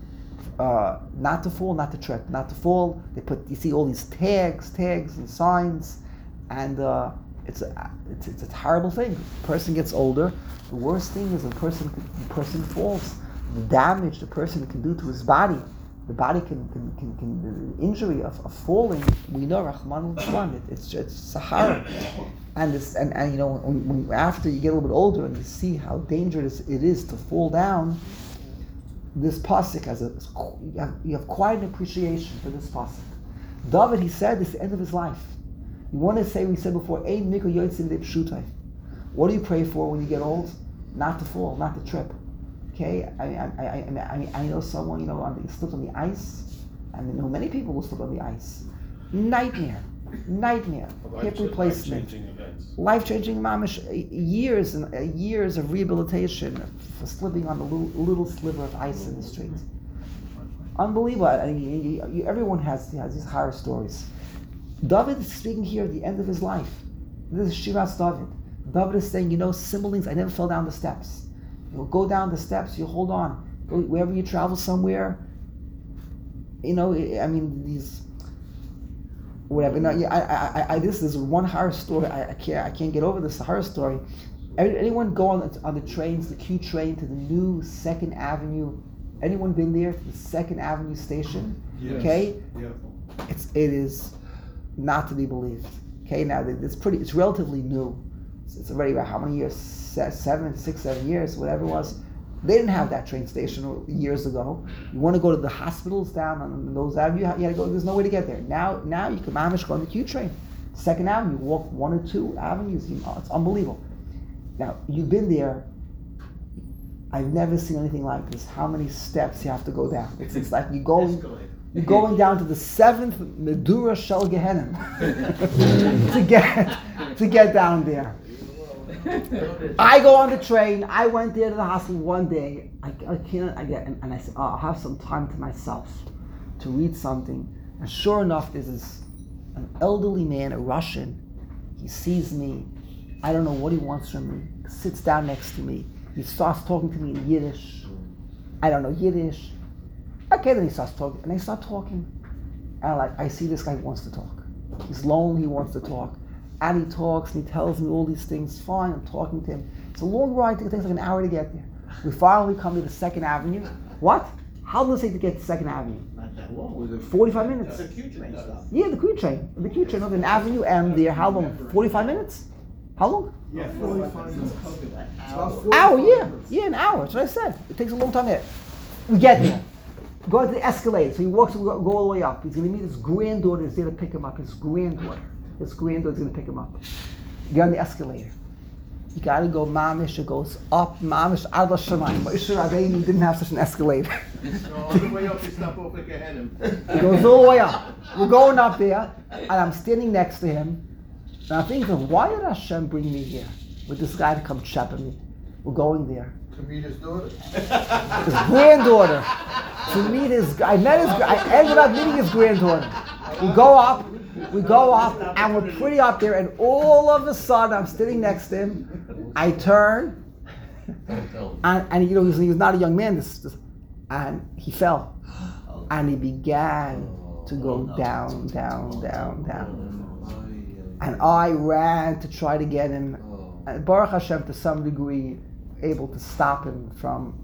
Not to fall, not to trip, not to fall. You see all these tags and signs, and it's a terrible thing. The person gets older. The worst thing is the person falls. The damage the person can do to his body. The body can the injury of falling. We know Rahman al it's Sahara, and you know when after you get a little bit older and you see how dangerous it is to fall down. This pasuk you have quite an appreciation for this pasuk. David, he said, this is the end of his life. You want to say, we said before, Ein Mikol Yotzin de Pshutai. What do you pray for when you get old? Not to fall, not to trip. Okay, I know someone, you know, he slipped on the ice, and I know many people will slip on the ice. Nightmare, hip replacement, life-changing mamish, years and years of rehabilitation for slipping on a little sliver of ice in the street. Unbelievable. Everyone has these horror stories. David is speaking here at the end of his life. This is Shiras David. David is saying, symbols, I never fell down the steps. You'll go down the steps, you hold on. Wherever you travel somewhere, whatever. No, yeah, this is one horror story. I can't get over this horror story. Anyone go on the trains, the Q train to the new 2nd Avenue? Anyone been there to the 2nd Avenue station? Yes. Okay, Yeah. it is not to be believed. Okay, now it's relatively new. It's already about how many years? 7 years, whatever it was. They didn't have that train station years ago. You want to go to the hospitals down on those avenues, you had to go. There's no way to get there. Now you can manage go on the Q train, 2nd Avenue. Walk 1 or 2 avenues. It's unbelievable. Now you've been there. I've never seen anything like this. How many steps you have to go down? It's like you're going down to the 7th Medura Shel Gehenim to get down there. I go on the train. I went there to the hospital one day. I said, I'll have some time to myself to read something. And sure enough, there's an elderly man, a Russian. He sees me. I don't know what he wants from me. He sits down next to me. He starts talking to me in Yiddish. I don't know Yiddish. Okay, then he starts talking, and I start talking. And I see this guy wants to talk. He's lonely, he wants to talk. And he talks, and he tells me all these things. Fine, I'm talking to him. It's a long ride, it takes like an hour to get there. We finally come to the 2nd Avenue. What? How long does it take to get to 2nd Avenue? Not that long. Was it 45 minutes. It's a Q train stop. Yeah, the Q train. The Q train over an avenue, and there, how long? 45 minutes? How long? Yeah, 45 minutes. It's about Hour, 45 yeah. minutes. Yeah, an hour. That's what I said. It takes a long time there. We get there. Go to the escalator. So he walks, go all the way up. He's going to meet his granddaughter. He's there to pick him up. His granddaughter. His granddaughter's going to pick him up. Get on the escalator. You got to go mamish. It goes up mamish. Ad Shamayim. Moshe Rabbeinu didn't have such an escalator. So all the way up, you stop off at Gehenim. It goes all the way up. We're going up there, and I'm standing next to him. And I'm thinking, why did Hashem bring me here with this guy to come shepherd me? We're going there. To meet his daughter. His granddaughter. I ended up meeting his granddaughter. We go up, and we're pretty up there, and all of a sudden, I'm sitting next to him. I turn, and he was not a young man, and he fell. And he began to go down. And I ran to try to get him, and Baruch Hashem, to some degree, able to stop him from.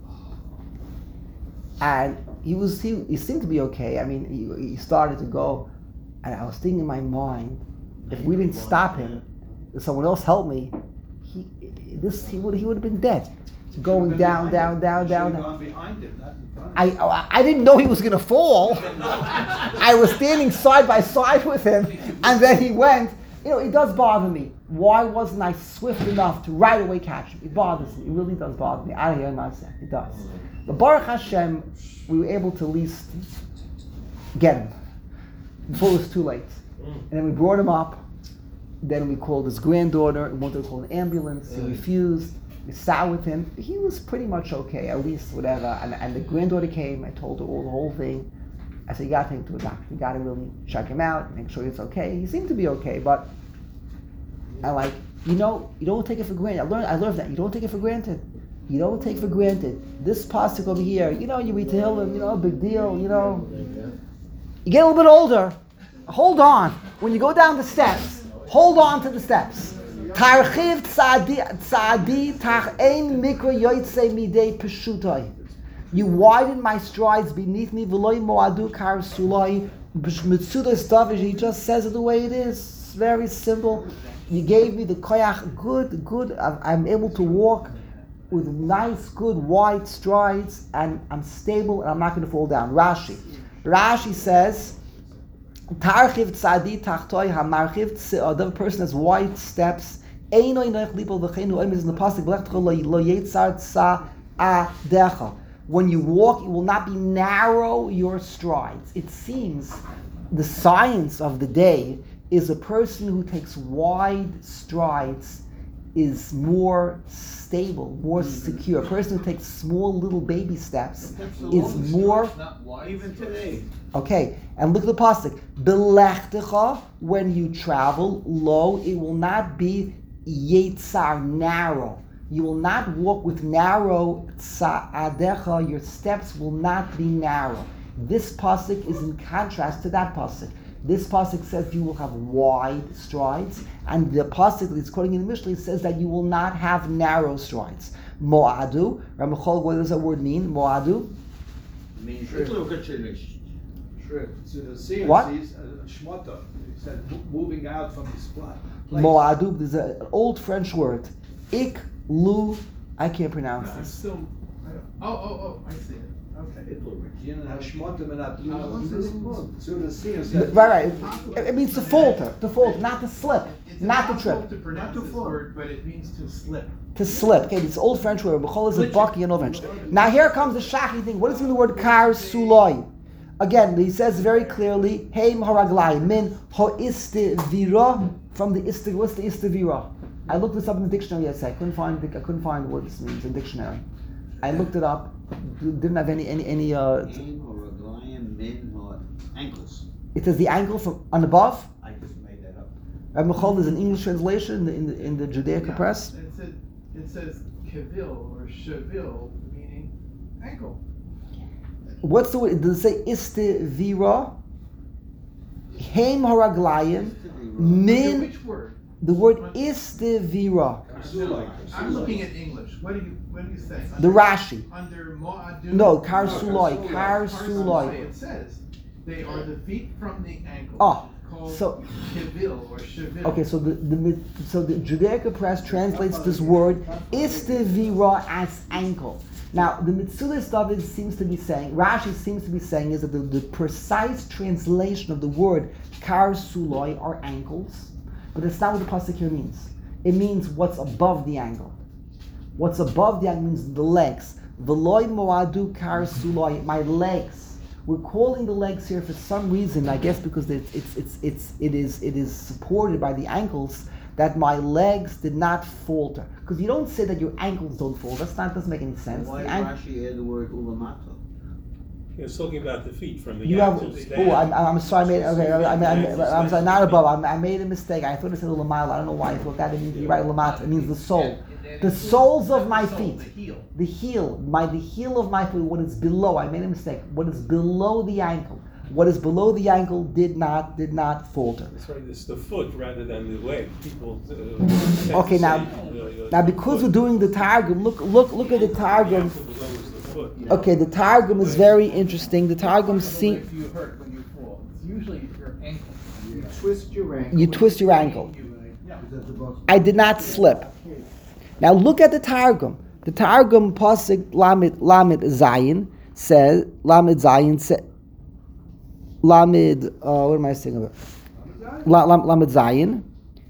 And he seemed to be okay. I mean, he started to go, and I was thinking in my mind, if we didn't stop him, if someone else helped me, he would have been dead. Going down. Gone behind him, not in front. I didn't know he was going to fall. I was standing side by side with him, and then he went. It does bother me. Why wasn't I swift enough to right away catch him? It bothers me. It really does bother me. I hear myself. It does. But Baruch Hashem, we were able to at least get him before it was too late. And then we brought him up. Then we called his granddaughter and wanted to call an ambulance. He refused. We sat with him. He was pretty much okay, at least whatever. And the granddaughter came. I told her the whole thing. I said, you got to take him to a doctor. You got to really check him out, make sure he's okay. He seemed to be okay, but you don't take it for granted. I learned that. You don't take it for granted. You don't take for granted. This pasuk over here, you read Tehillim, big deal, You get a little bit older, hold on. When you go down the steps, hold on to the steps. Tarchiv tzadi tach ein mikra yoytze midei peshutai. You widen my strides beneath me. V'loi moadu kar sulai. Mitzuda stuff, he just says it the way it is. It's very simple. You gave me the koyach, good. I'm able to walk with nice, good, wide strides, and I'm stable, and I'm not going to fall down. Rashi says, Tarchiv tzadi tachtoi hamarchiv tzad. Person has wide steps. Einoi noich lipol v'cheinu oim is in the pasuk. V'lechtcho lo yetzar tza'adecha. When you walk, you will not be narrow your strides. It seems the science of the day is a person who takes wide strides is more stable, more secure. A person who takes small little baby steps is more... Even today. Okay, and look at the pasuk. Belechtecha, when you travel, lo, it will not be yetzar, narrow. You will not walk with narrow tza'adecha, your steps will not be narrow. This pasuk is in contrast to that pasuk. This pasuk says you will have wide strides, and the pasuk that he's quoting in the Mishnah says that you will not have narrow strides. Mo'adu, Ramachol, what does that word mean? Mo'adu? means Shrift. So the seer What? sees shmota. He said moving out from the spot. Mo'adu, there's an old French word. Ik, lu, I can't pronounce I'm this. still, I see it, okay. So the seer said. Right. It means to falter, not to slip, It's not to impossible trip. to pronounce Not to this fall. word, but it means to slip. To slip. Okay, this old French word. B'chol is a baki and French. Now here comes the shocking thing. What does it mean the word kar suloi? Again, he says very clearly, Heim haraglai min ho'istivira, from the what's the istivira? I looked this up in the dictionary yesterday. I couldn't find what this means in the dictionary. I looked it up. Didn't have any. Aim or Raglayim, min or ankles. It says the ankle from on above. I just made that up. Rabbi Michal, there's an English translation in the Judaica press. It says kavil or shavil, meaning ankle. What's the word? Does it say istivira? Heim haraglayim min. Which word? The word istivira. I'm looking at English. What do you say? The Rashi. Under Mo'adu. No, kar suloi. Kar It suloi. says they are the feet from the ankle. Oh, called so- kavil or shavil. Okay, so the Judaica press translates this word istivira as ankle. Now, the Mitzudas David seems to be saying, Rashi seems to be saying, is that the precise translation of the word kar suloi are ankles, but that's not what the pasuk here means. It means what's above the ankle. What's above the ankle means the legs. V'loi moadu kar suloi, my legs. We're calling the legs here for some reason, I guess because it is supported by the ankles, that my legs did not falter. Because you don't say that your ankles don't fall. Doesn't make any sense. Why The did ank- Rashi add the word ulamato? He was talking about the feet from the You have. ankles Oh, down. I'm sorry. I made. Okay, I'm sorry. Not above. I made a mistake. I thought it said ulamala. I don't know why I thought that. It means you're right. Ulamata. It means the sole. The soles of my feet. The heel. The heel of my foot. What is below? I made a mistake. What is below the ankle? What is below the ankle did not falter. That's right, it's the foot rather than the leg. People. Okay, now because we're doing the targum, look at the targum. Okay, the targum is very interesting. The targum seems. If you hurt when you fall, it's usually your ankle. You twist your ankle. You twist your ankle. Yeah. I did not slip. Now look at the Targum. The Targum pasuk Lamed Zayin says Lamed. What am I saying about? Lamed Zayin.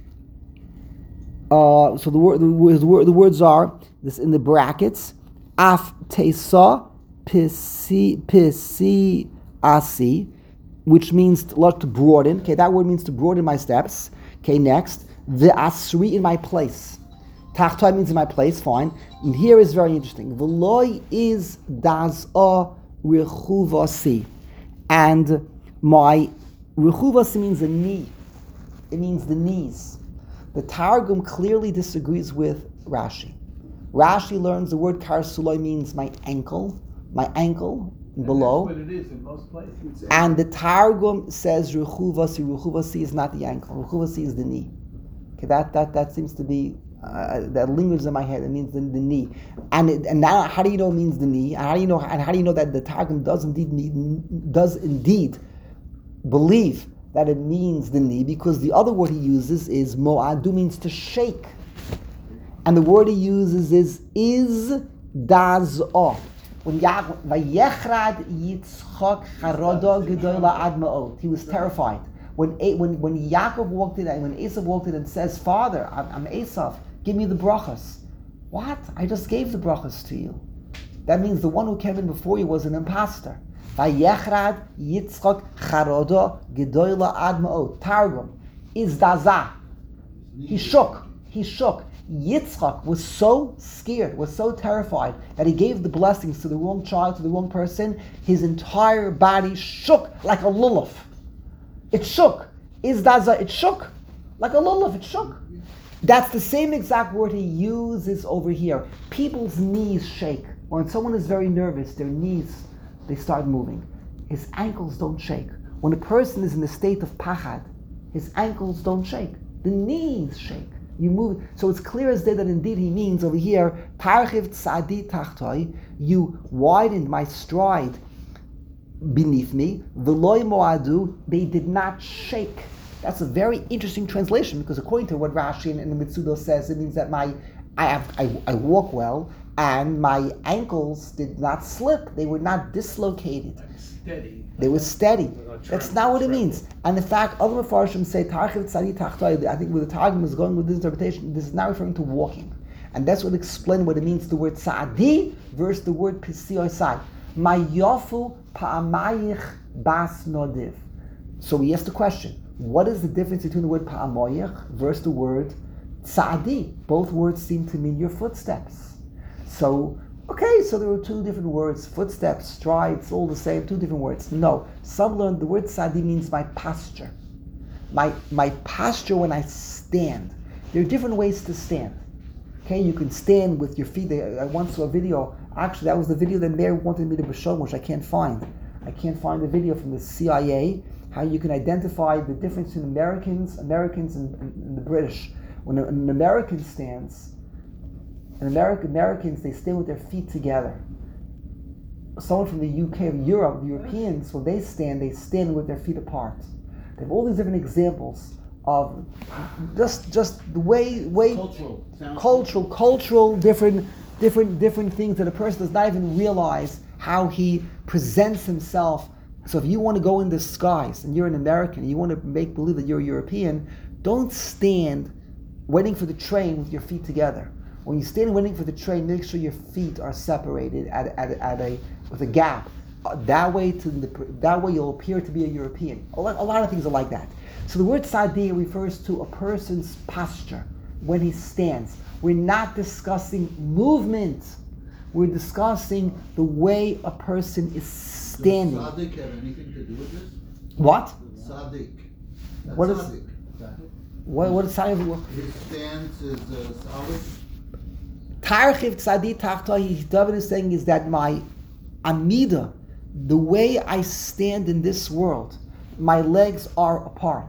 So the words are this in the brackets. Af tesa pisi asi, which means to broaden. Okay, that word means to broaden my steps. Okay, next the asri in my place. Tachtai means in my place, fine. And here is very interesting. V'loi is daz'a rechuvasi. And my rechuvasi means the knee. It means the knees. The Targum clearly disagrees with Rashi. Rashi learns the word kar suloi means my ankle below. That's what it is in most places. And the Targum says rechuvasi. Rechuvasi is not the ankle. Rechuvasi is the knee. Okay, that seems to be that lingers in my head. It means the knee, and now how do you know it means the knee? And how do you know that the Targum does indeed believe that it means the knee? Because the other word he uses is mo'adu, means to shake, and the word he uses is daz'ah. When Vayechrad Yitzchak Charodo Gedola Ad Ma'ot, he was terrified. When Yaakov walked in, when Esav walked in and says, "Father, I'm Esav, give me the brachas." What? I just gave the brachas to you. That means the one who came in before you was an imposter. Vayechrad Yitzchak Charodo Gedola Ad Ma'ot. Targum is daza. He shook. Yitzchak was so scared, was so terrified that he gave the blessings to the wrong child, to the wrong person. His entire body shook like a lulav. It shook. Izdaza, it shook. Like a lulav, it shook. That's the same exact word he uses over here. People's knees shake. When someone is very nervous, their knees, they start moving. His ankles don't shake. When a person is in a state of pachad, his ankles don't shake. The knees shake. You move. So it's clear as day that indeed he means over here, Tarchiv tzadi tachtoi, you widened my stride beneath me. V'loi moadu, they did not shake. That's a very interesting translation, because according to what Rashi in the Mitzudo says, it means that I walk well and my ankles did not slip. They were not dislocated. Like steady. They were steady. That's not what it means. And in fact, other Mefarshim say, Tarchiv tzadi tachtoi, I think where the Targum is going with this interpretation, this is not referring to walking. And that's what explains what it means, the word tzadi versus the word pisiosai. My yofu pa'amayich bas nodiv. So we asked the question, what is the difference between the word pa'amayich versus the word tzadi? Both words seem to mean your footsteps. So, okay, so there were two different words, footsteps, strides, all the same, two different words. No, some learned the word tzadi means my posture. My posture when I stand. There are different ways to stand. Okay, you can stand with your feet. I once saw a video, actually that was the video that Mayor wanted me to show, which I can't find. I can't find the video from the CIA, how you can identify the difference between Americans and the British. When an American stands, Americans, they stand with their feet together. Someone from the UK or Europe, the Europeans, when they stand with their feet apart. They have all these different examples of just the way cultural different things that a person does not even realize how he presents himself. So if you want to go in disguise and you're an American and you want to make believe that you're a European, don't stand waiting for the train with your feet together. When you stand waiting for the train, make sure your feet are separated with a gap. That way you'll appear to be a European. A lot of things are like that. So the word tzadi refers to a person's posture when he stands. We're not discussing movement. We're discussing the way a person is standing. Does tzaddik have anything to do with this? What? Tzaddik. What is- Tzaddik. What is tzadi? His stance is solid. Tarchiv tzadi tachtoi, David is saying is that my amida, the way I stand in this world, my legs are apart.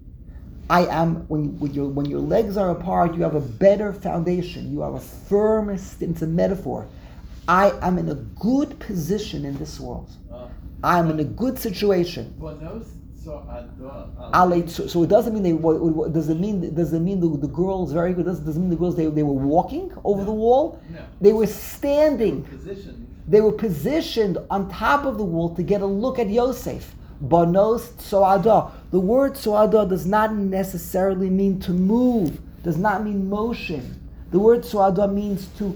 I am, when your legs are apart, you have a better foundation. You have a firm, it's a metaphor. I am in a good position in this world. I am in a good situation. Well, no, so So it doesn't mean does it mean the girls very good? Does it mean the girls they were walking over the wall? No. They were standing. position. They were positioned on top of the wall to get a look at Yosef. Banos tsoada. The word tsoada does not necessarily mean to move, does not mean motion. The word tsoada means to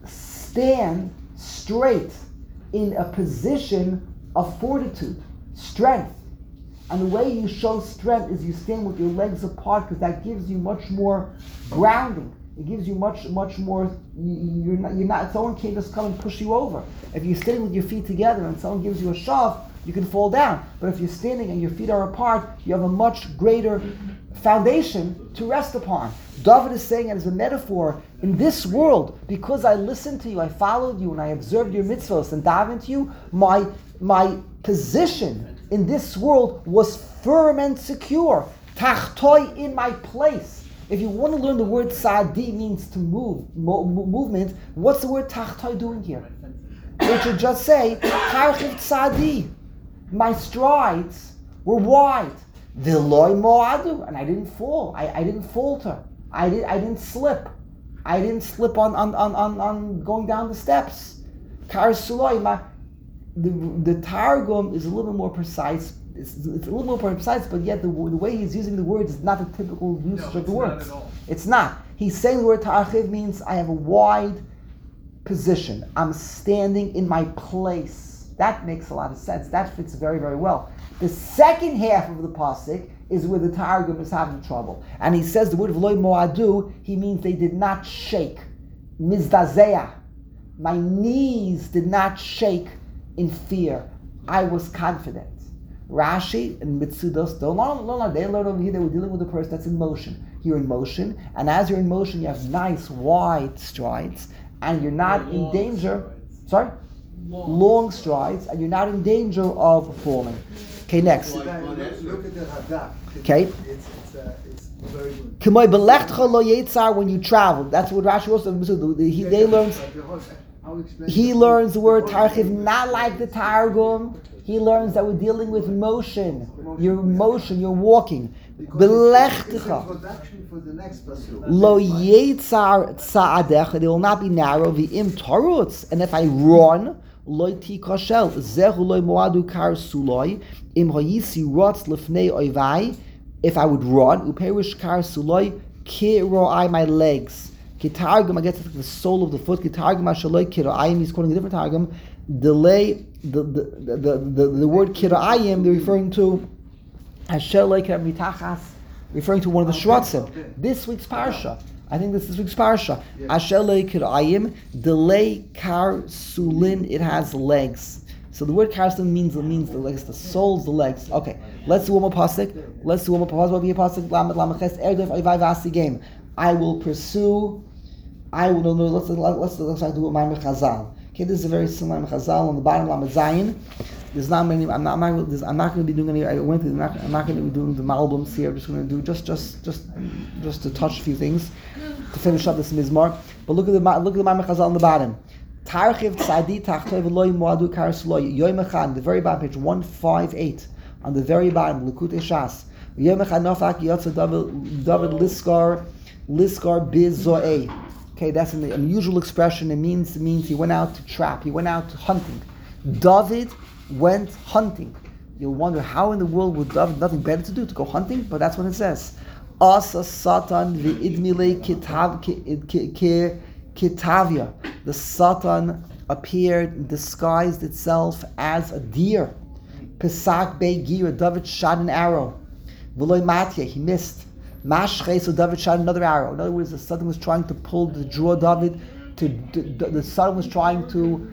stand straight in a position of fortitude, strength. And the way you show strength is you stand with your legs apart, because that gives you much more grounding. It gives you much more. You're not. Someone can't just come and push you over. If you're standing with your feet together and someone gives you a shove, you can fall down. But if you're standing and your feet are apart, you have a much greater foundation to rest upon. David is saying it as a metaphor in this world, because I listened to you, I followed you, and I observed your mitzvahs and davened to you. My position in this world was firm and secure. Tachtoi, in my place. If you want to learn the word tzadi means to move, movement, what's the word tachtoi doing here? It should just say, Tarchiv tzadi. My strides were wide. V'loi mo'adu. And I didn't fall. I didn't falter. I didn't slip. I didn't slip on going down the steps. Kar suloi. The Targum is a little bit more precise. It's a little more precise, but yet the way he's using the words is not the typical usage of the words. Not at all. It's not. He's saying the word ta'achiv means I have a wide position. I'm standing in my place. That makes a lot of sense. That fits very, very well. The second half of the pasuk is where the Targum is having trouble. And he says the word v'loi mo'adu, he means they did not shake. Mizdazeah. My knees did not shake in fear. I was confident. Rashi and Mitzudos don't learn. They learn over here that we're dealing with a person that's in motion. You're in motion, and as you're in motion, you have nice wide strides, and you're not in danger. Strides. Sorry? Long Long strides, and you're not in danger of falling. Okay, next. Look at the Hadak. Okay. It's very good. K'may b'lechtcha lo yitzar, when you travel. That's what Rashi also they learns. He learns the word tarchiv not like the Targum. He learns that we're dealing with motion. Your motion, you're walking. B'lechtcha For the next pasuk. lo yitzar tza'adecha, they will not be narrow. V'im tarutz, and if I run, lo tikashel zehu lo moadu kar suloi im hayisi rotz lefnei oivai. If I would run, uperish kar suloi kiroi, my legs. Kitargum, I guess it's the sole of the foot. Kitargum ashaloi kirayim. He's quoting a different targum. Delay the word kirayim. They're referring to ashaloi mitachas, referring to one of the shrotzim. This week's parsha. I think this is week's parsha. Ashaloi kirayim. Delay kar sulin. It has legs. So the word kar sulin means the legs, the soles, the legs. Okay, let's do one more pasuk. What be a pasuk? Lamed lameches erdef oivai v'asigim. I will pursue. I will. No, let's do it. My Chazal. Okay, this is a very similar Chazal on the bottom. Lamed Zayin. There's not many. I'm not going to be doing any. I'm not going to be doing the Malbums here. I'm just going to do just to touch a few things to finish up this Mizmor. But look at the Maimon Chazal on the bottom. Tarchiv tzadi tachtoi v'loy moadu kar suloi. Yom echad, the very bottom, page 158, on the very bottom, Likutei Shas. Yom echad nofak yotza David Liskar bizoe. Okay, that's an unusual expression. It means he went out to trap. He went out hunting. David went hunting. You'll wonder how in the world would David nothing better to do to go hunting, but that's what it says. Asa Satan v'idmile kitavia. The Satan appeared, disguised itself as a deer. Pesak bei gira. David shot an arrow. V'loy matya. He missed. Mashche, so David shot another arrow. In other words, the Satan was trying to draw David. The Satan was trying to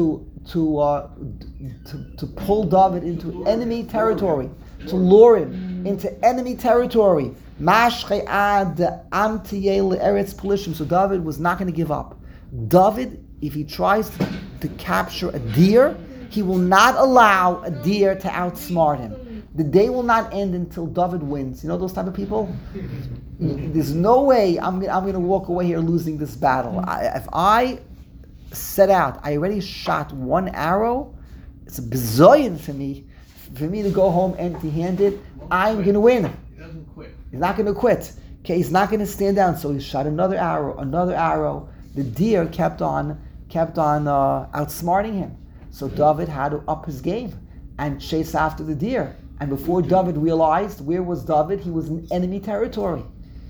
pull David into enemy territory, to lure him into enemy territory. Mashche ad amtiyel eretz polishim. So David was not going to give up. David, if he tries to capture a deer, he will not allow a deer to outsmart him. The day will not end until David wins. You know those type of people? There's no way I'm going to walk away here losing this battle. If I set out, I already shot one arrow, it's a bizoyin for me to go home empty-handed. I'm going to win. He doesn't quit. He's not going to quit. Okay, he's not going to stand down. So he shot another arrow. The deer kept on outsmarting him. So David had to up his game and chase after the deer. And before David realized where was David, he was in enemy territory.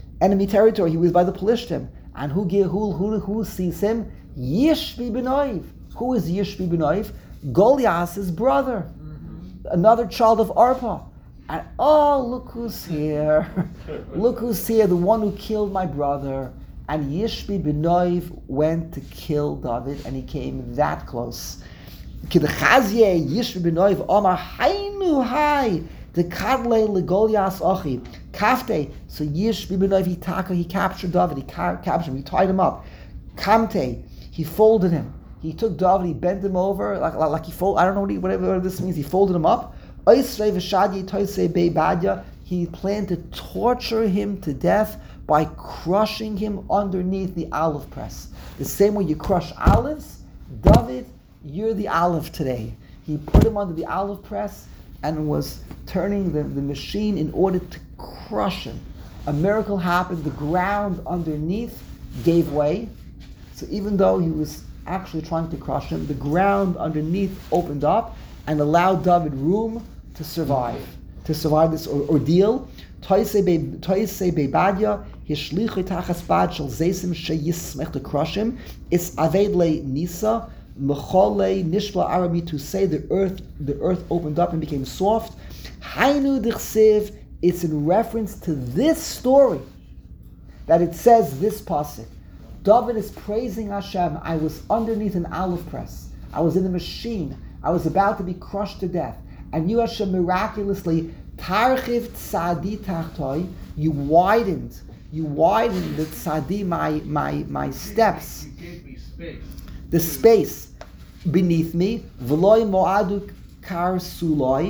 He was by the Pelishtim. And who sees him? Yishbi B'noiv. Who is Yishbi B'noiv? Goliath's brother, another child of Arpa. And look who's here! Look who's here! The one who killed my brother. And Yishbi B'noiv went to kill David, and he came that close. Kidchazye Yishbi B'noiv Omar Hainu Hai the Kadle LeGoliath Ochi Kafte. So Yishbi B'noiv he captured David. He captured him. He tied him up. Kamte, he folded him. He took David. He bent him over like he folded. I don't know whatever this means. He folded him up. Oisrei v'shadye toisei beibadya. He planned to torture him to death by crushing him underneath the olive press. The same way you crush olives, David, you're the olive today. He put him under the olive press and was turning the machine in order to crush him. A miracle happened. The ground underneath gave way. So even though he was actually trying to crush him, the ground underneath opened up and allowed David room to survive this ordeal. To crush him. It's aved le nisa. To say the earth opened up and became soft. It's in reference to this story that it says this pasuk. David is praising Hashem. I was underneath an olive press. I was in a machine. I was about to be crushed to death. And you, Hashem, miraculously, tarchiv tzadi tachtoi, you widened the tzadi, my steps. You gave me space. The space beneath me, v'loi mo'adu kar suloi,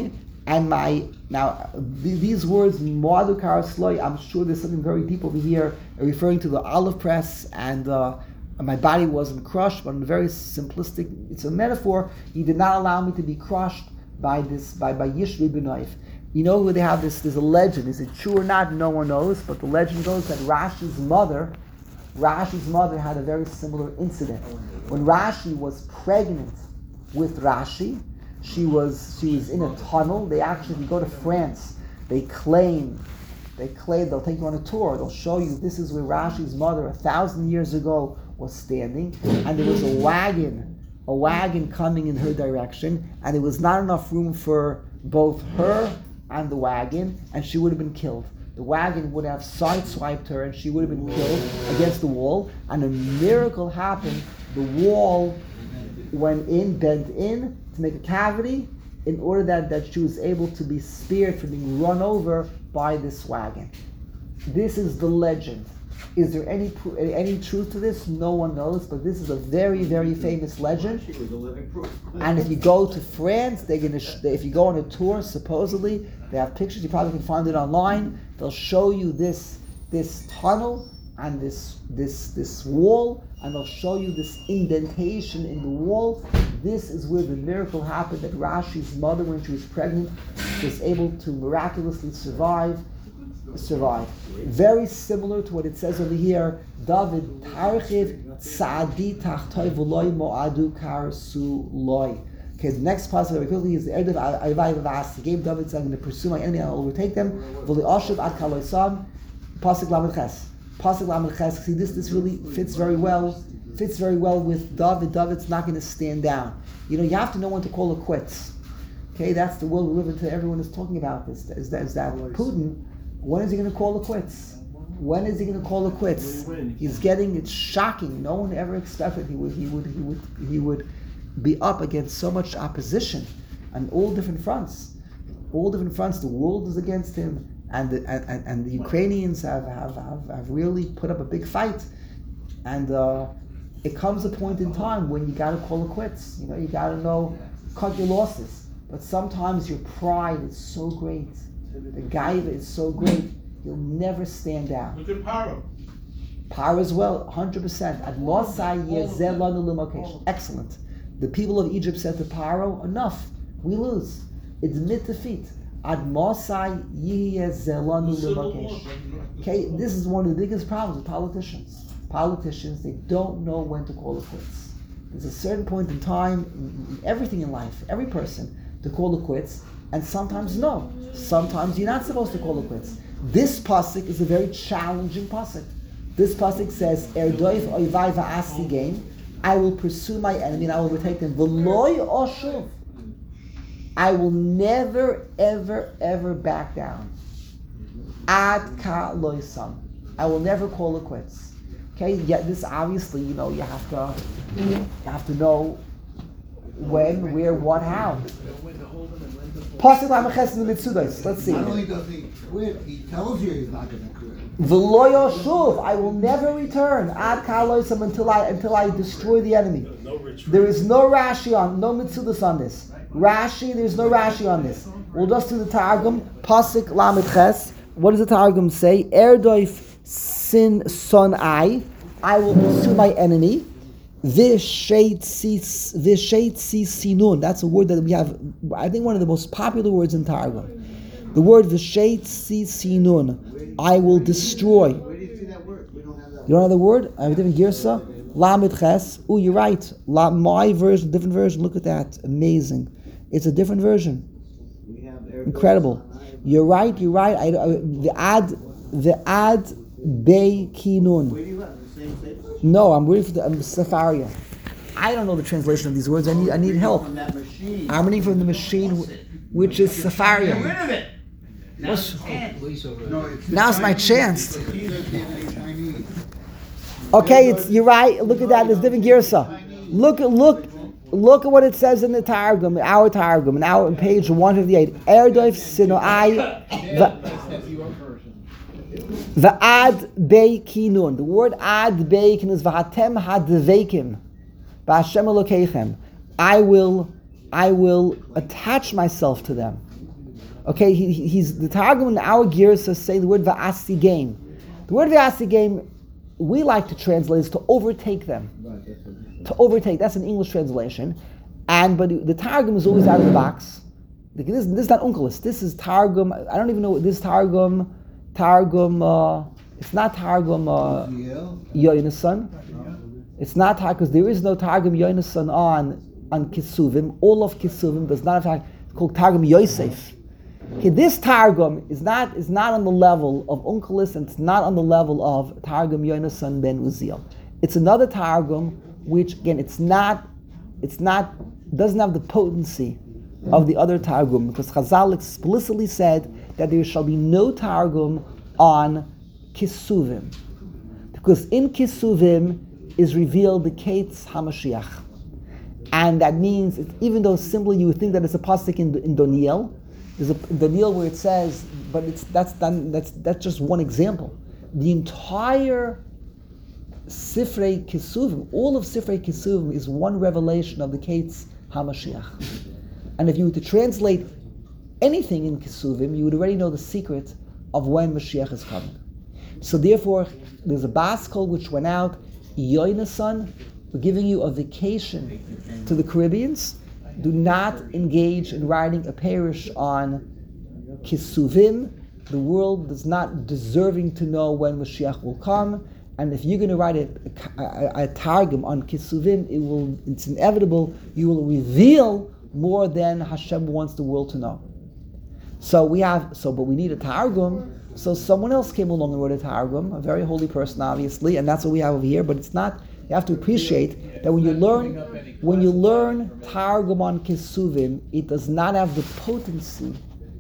And these words, Moadu Karasloi, I'm sure there's something very deep over here, referring to the olive press, and my body wasn't crushed, but in a very simplistic, it's a metaphor. He did not allow me to be crushed by Yishvi B'Noif. You know who they have this, there's a legend, is it true or not, no one knows, but the legend goes that Rashi's mother had a very similar incident. When Rashi was pregnant with Rashi, she was in a tunnel. They actually, if you go to France, they claim, they'll take you on a tour, they'll show you this is where Rashi's mother 1,000 years ago was standing, and there was a wagon coming in her direction, and there was not enough room for both her and the wagon, and she would have been killed. The wagon would have sideswiped her, and she would have been killed against the wall, and a miracle happened. The wall bent in to make a cavity in order that she was able to be spared from being run over by this wagon. This is the legend. Is there any truth to this? No one knows, but this is a very, very famous legend. She was a living proof. And if you go to France, if you go on a tour, supposedly they have pictures. You probably can find it online. They'll show you this tunnel and this wall, and they'll show you this indentation in the wall. This is where the miracle happened, that Rashi's mother, when she was pregnant, was able to miraculously survive. Very similar to what it says over here, David Tarchiv Tzadi Tachtoi V'loi Mo'adu Karsu Loi. Okay, the next passage very quickly is the Erdev Ayvai V'Vas. He gave David, saying, I'm going to pursue my enemy, I'll overtake them. V'li Oshev Ad Kaloisam, Pasuk Lamed Ches. Pasuk Lamed Ches. See, this really fits very well with David. David's not going to stand down. You know, you have to know when to call it quits. Okay, that's the world we live in today. Everyone is talking about this. Is that Putin, when is he going to call it quits? When is he going to call it quits? It's shocking. No one ever expected he would be up against so much opposition on all different fronts. All different fronts. The world is against him, and the Ukrainians have really put up a big fight. And it comes a point in time when you got to call it quits. You know, you got to cut your losses. But sometimes your pride is so great, the gaiva is so great, you'll never stand down. Look at Paro. Paro as well, 100%. Ad Mosai Yezeh Lanu L'Mokesh. Excellent. The people of Egypt said to Paro, enough, we lose. Admit defeat. Ad Mosai Yezeh Lanu L'Mokesh. Okay, this is one of the biggest problems with politicians. Politicians, they don't know when to call it quits. There's a certain point in time, in everything in life, every person, to call it quits, and sometimes no. Sometimes you're not supposed to call it quits. This pasuk is a very challenging pasuk. This pasuk says, Erdoif oivai va'asti gain, I will pursue my enemy and I will overtake them. V'loi oshuv, I will never, ever, ever back down. Ad ka loisam, I will never call it quits. Okay, yet this obviously, you have to know when, where, what, how. Pasuk Lamaches in the Mitzudos. Let's see. Not only does he quit, he tells you he's not going to quit. V'lo yoshuv, I will never return ad kaloisam until I destroy the enemy. No retreat. There is no Rashi no Mitzudos on this. There's no Rashi on this. We'll just do the Targum. Pasuk Lamed Ches. What does the Targum say? Erdoif sin son I will pursue my enemy. Visheit si sinun. That's a word that we have, I think, one of the most popular words in Targum. The word visheit si sinun. I will destroy. Where do you see that word? We don't have that. You don't have the word? I have a different girsa. Lamed ches. Oh, you're right. My version, different version. Look at that. Amazing. It's a different version. We have Incredible. You're right. The ad bei kinun. Where do you have the same statement? No, I'm waiting for the Safaria. I don't know the translation of these words. I need help. From that machine. I'm reading from the machine, which is Get rid Safaria. of it. Now it's No, it's Now's my chance. Chinese. Okay, you're right. Look at that. There's different girsa. Look at what it says in the Targum, our Targum, now on page 158. Erdoif sinoi the ad bei kinun. The word ad bei kinun is v'hatem hadveikim b'Hashem Elokeichem. I will attach myself to them. Okay, he's the Targum in our gears say the word va'asi game. The word va'asi game, we like to translate is to overtake them. To overtake, that's an English translation. But the Targum is always out of the box. This is not Onkelos. This is Targum. I don't even know what this Targum. It's not Targum Yonason. It's not Targum because there is no Targum Yonason on Kisuvim. All of Kisuvim does not have Targum. It's called Targum Yosef. Okay, this Targum is not on the level of Onkelos, and it's not on the level of Targum Yonason ben Uziel. It's another Targum which again doesn't have the potency of the other Targum, because Chazal explicitly said that there shall be no Targum on Kisuvim, because in Kisuvim is revealed the Kates HaMashiach, and that means even though simply you would think that it's a pasuk in Doniel, there's a Doniel where it says, but that's just one example. The entire Sifrei Kisuvim, all of Sifrei Kisuvim is one revelation of the Kates HaMashiach. And if you were to translate anything in Kisuvim, you would already know the secret of when Mashiach is coming. So therefore, there's a bas kol which went out, Yonason, we're giving you a vacation to the Caribbeans. Do not engage in writing a parish on Kisuvim. The world is not deserving to know when Mashiach will come. And if you're going to write a targum on Kisuvim, it's inevitable you will reveal more than Hashem wants the world to know. But we need a targum. So someone else came along and wrote a targum, a very holy person, obviously, and that's what we have over here. But it's not. You have to appreciate that when you learn targum on Kisuvim, it does not have the potency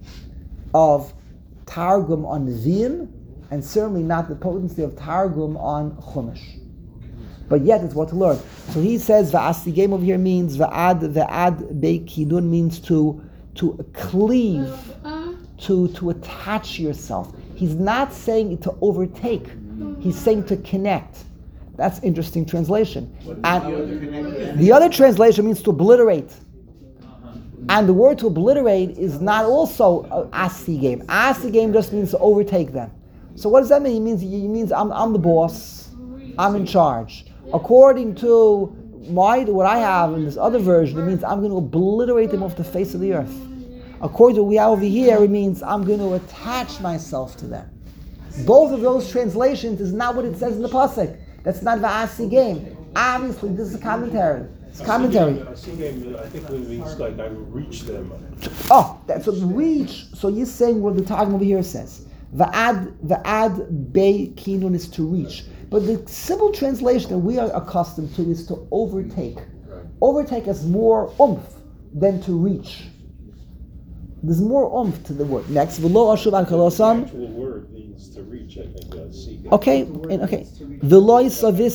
of targum on Nevi'im, and certainly not the potency of targum on Chumash. But yet it's what to learn. So he says va'asi game over here means va'ad be'kinun means to cleave, to attach yourself. He's not saying to overtake. He's saying to connect. That's interesting translation. And the other translation means to obliterate. And the word to obliterate is not also asi game. Asi game just means to overtake them. So what does that mean? It means I'm the boss. I'm in charge. According to what I have in this other version, it means I'm going to obliterate them off the face of the earth. According to what we have over here, it means I'm going to attach myself to them. Both of those translations is not what it says in the pasuk. That's not va'asi game. Obviously, this is a commentary. It's commentary. Va'asi game, I think it means like I reach them. Oh, that's what reach. So you're saying what the Targum over here says. Va'ad be kinun is to reach. But the simple translation that we are accustomed to is to overtake. Overtake has more oomph than to reach. There's more oomph to the word. Next, v'lo ashuv al kalosam. The actual word means to reach, I think. Okay. V'lo yisavis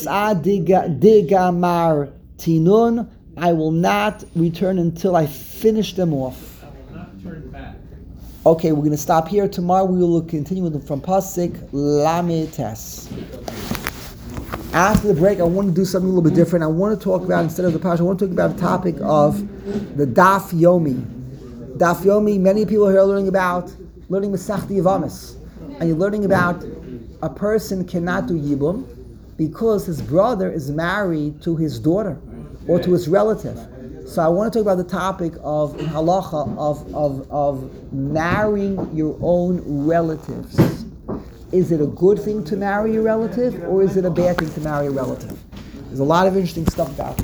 digamar tinun. I will not return until I finish them off. I will not turn back. Okay, we're going to stop here. Tomorrow we will continue with them from Pasuk Lamed Tes. After the break, I want to do something a little bit different. I want to talk about, instead of the parsha, I want to talk about the topic of the Daf Yomi. Daf Yomi, many people here are learning Masechta Yevamos. And you're learning about a person cannot do Yibum because his brother is married to his daughter or to his relative. So I want to talk about the topic of, in halacha, of marrying your own relatives. Is it a good thing to marry your relative, or is it a bad thing to marry a relative? There's a lot of interesting stuff about it.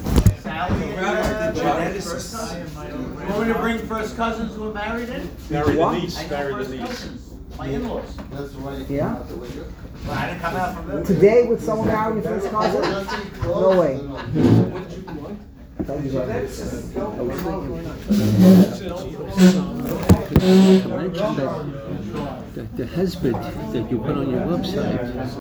You want me to bring first cousins who are married in? Marry the What? niece. I Marry know the first niece. cousins, my in-laws. That's why. Yeah? But I didn't come out from them. Today, would someone marry your first cousin? No way. Thank you very much. Mention that the husband that you put on your website